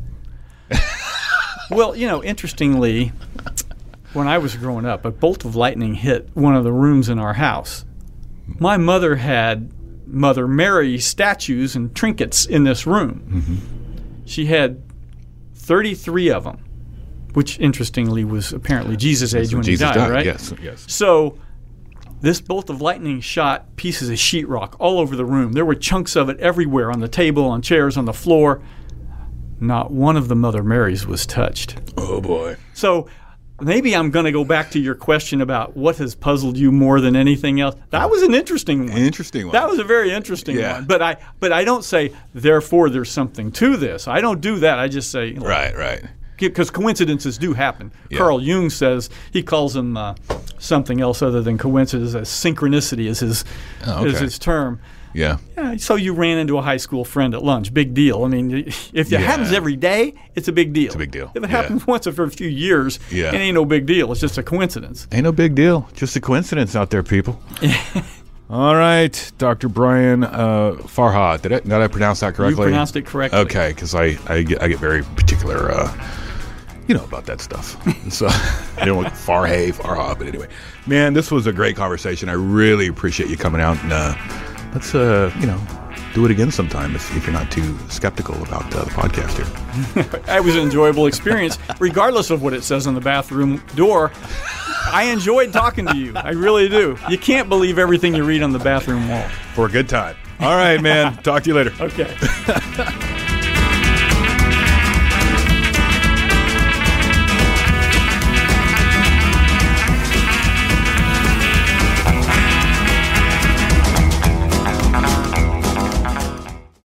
Speaker 2: Well, you know, interestingly, when I was growing up, a bolt of lightning hit one of the rooms in our house. My mother had Mother Mary statues and trinkets in this room. Mm-hmm. She had thirty-three of them, which interestingly was apparently Jesus' age when
Speaker 1: Jesus
Speaker 2: he died,
Speaker 1: died,
Speaker 2: right?
Speaker 1: Yes, yes.
Speaker 2: So this bolt of lightning shot pieces of sheetrock all over the room. There were chunks of it everywhere, on the table, on chairs, on the floor. Not one of the Mother Marys was touched.
Speaker 1: Oh, boy.
Speaker 2: So maybe I'm going to go back to your question about what has puzzled you more than anything else. That was an interesting one.
Speaker 1: Interesting one.
Speaker 2: That was a very interesting
Speaker 1: Yeah.
Speaker 2: one. But I but I don't say, therefore, there's something to this. I don't do that. I just say, you know,
Speaker 1: Right, right.
Speaker 2: because coincidences do happen.
Speaker 1: Yeah.
Speaker 2: Carl Jung says, he calls them uh, something else other than coincidence, as synchronicity is his,
Speaker 1: Oh, okay.
Speaker 2: is his term.
Speaker 1: Yeah.
Speaker 2: Yeah, so you ran into a high school friend at lunch. Big deal. I mean, if it
Speaker 1: Yeah.
Speaker 2: happens every day, it's a big deal.
Speaker 1: It's a big deal.
Speaker 2: If it
Speaker 1: Yeah.
Speaker 2: happens once every few years,
Speaker 1: Yeah.
Speaker 2: it ain't no big deal. It's just a coincidence.
Speaker 1: Ain't no big deal. Just a coincidence out there, people. All right, Doctor Brian uh, Farhad. Did I, did I pronounce that correctly?
Speaker 2: You pronounced it correctly.
Speaker 1: Okay, because I, I, get, I get very particular, uh, you know, about that stuff. So I don't like Farhay, Farhad, but anyway. Man, this was a great conversation. I really appreciate you coming out, and uh, let's, uh, you know, do it again sometime if, if you're not too skeptical about uh, the podcast here.
Speaker 2: It was an enjoyable experience, regardless of what it says on the bathroom door. I enjoyed talking to you. I really do. You can't believe everything you read on the bathroom wall.
Speaker 1: For a good time. All right, man. Talk to you later.
Speaker 2: Okay.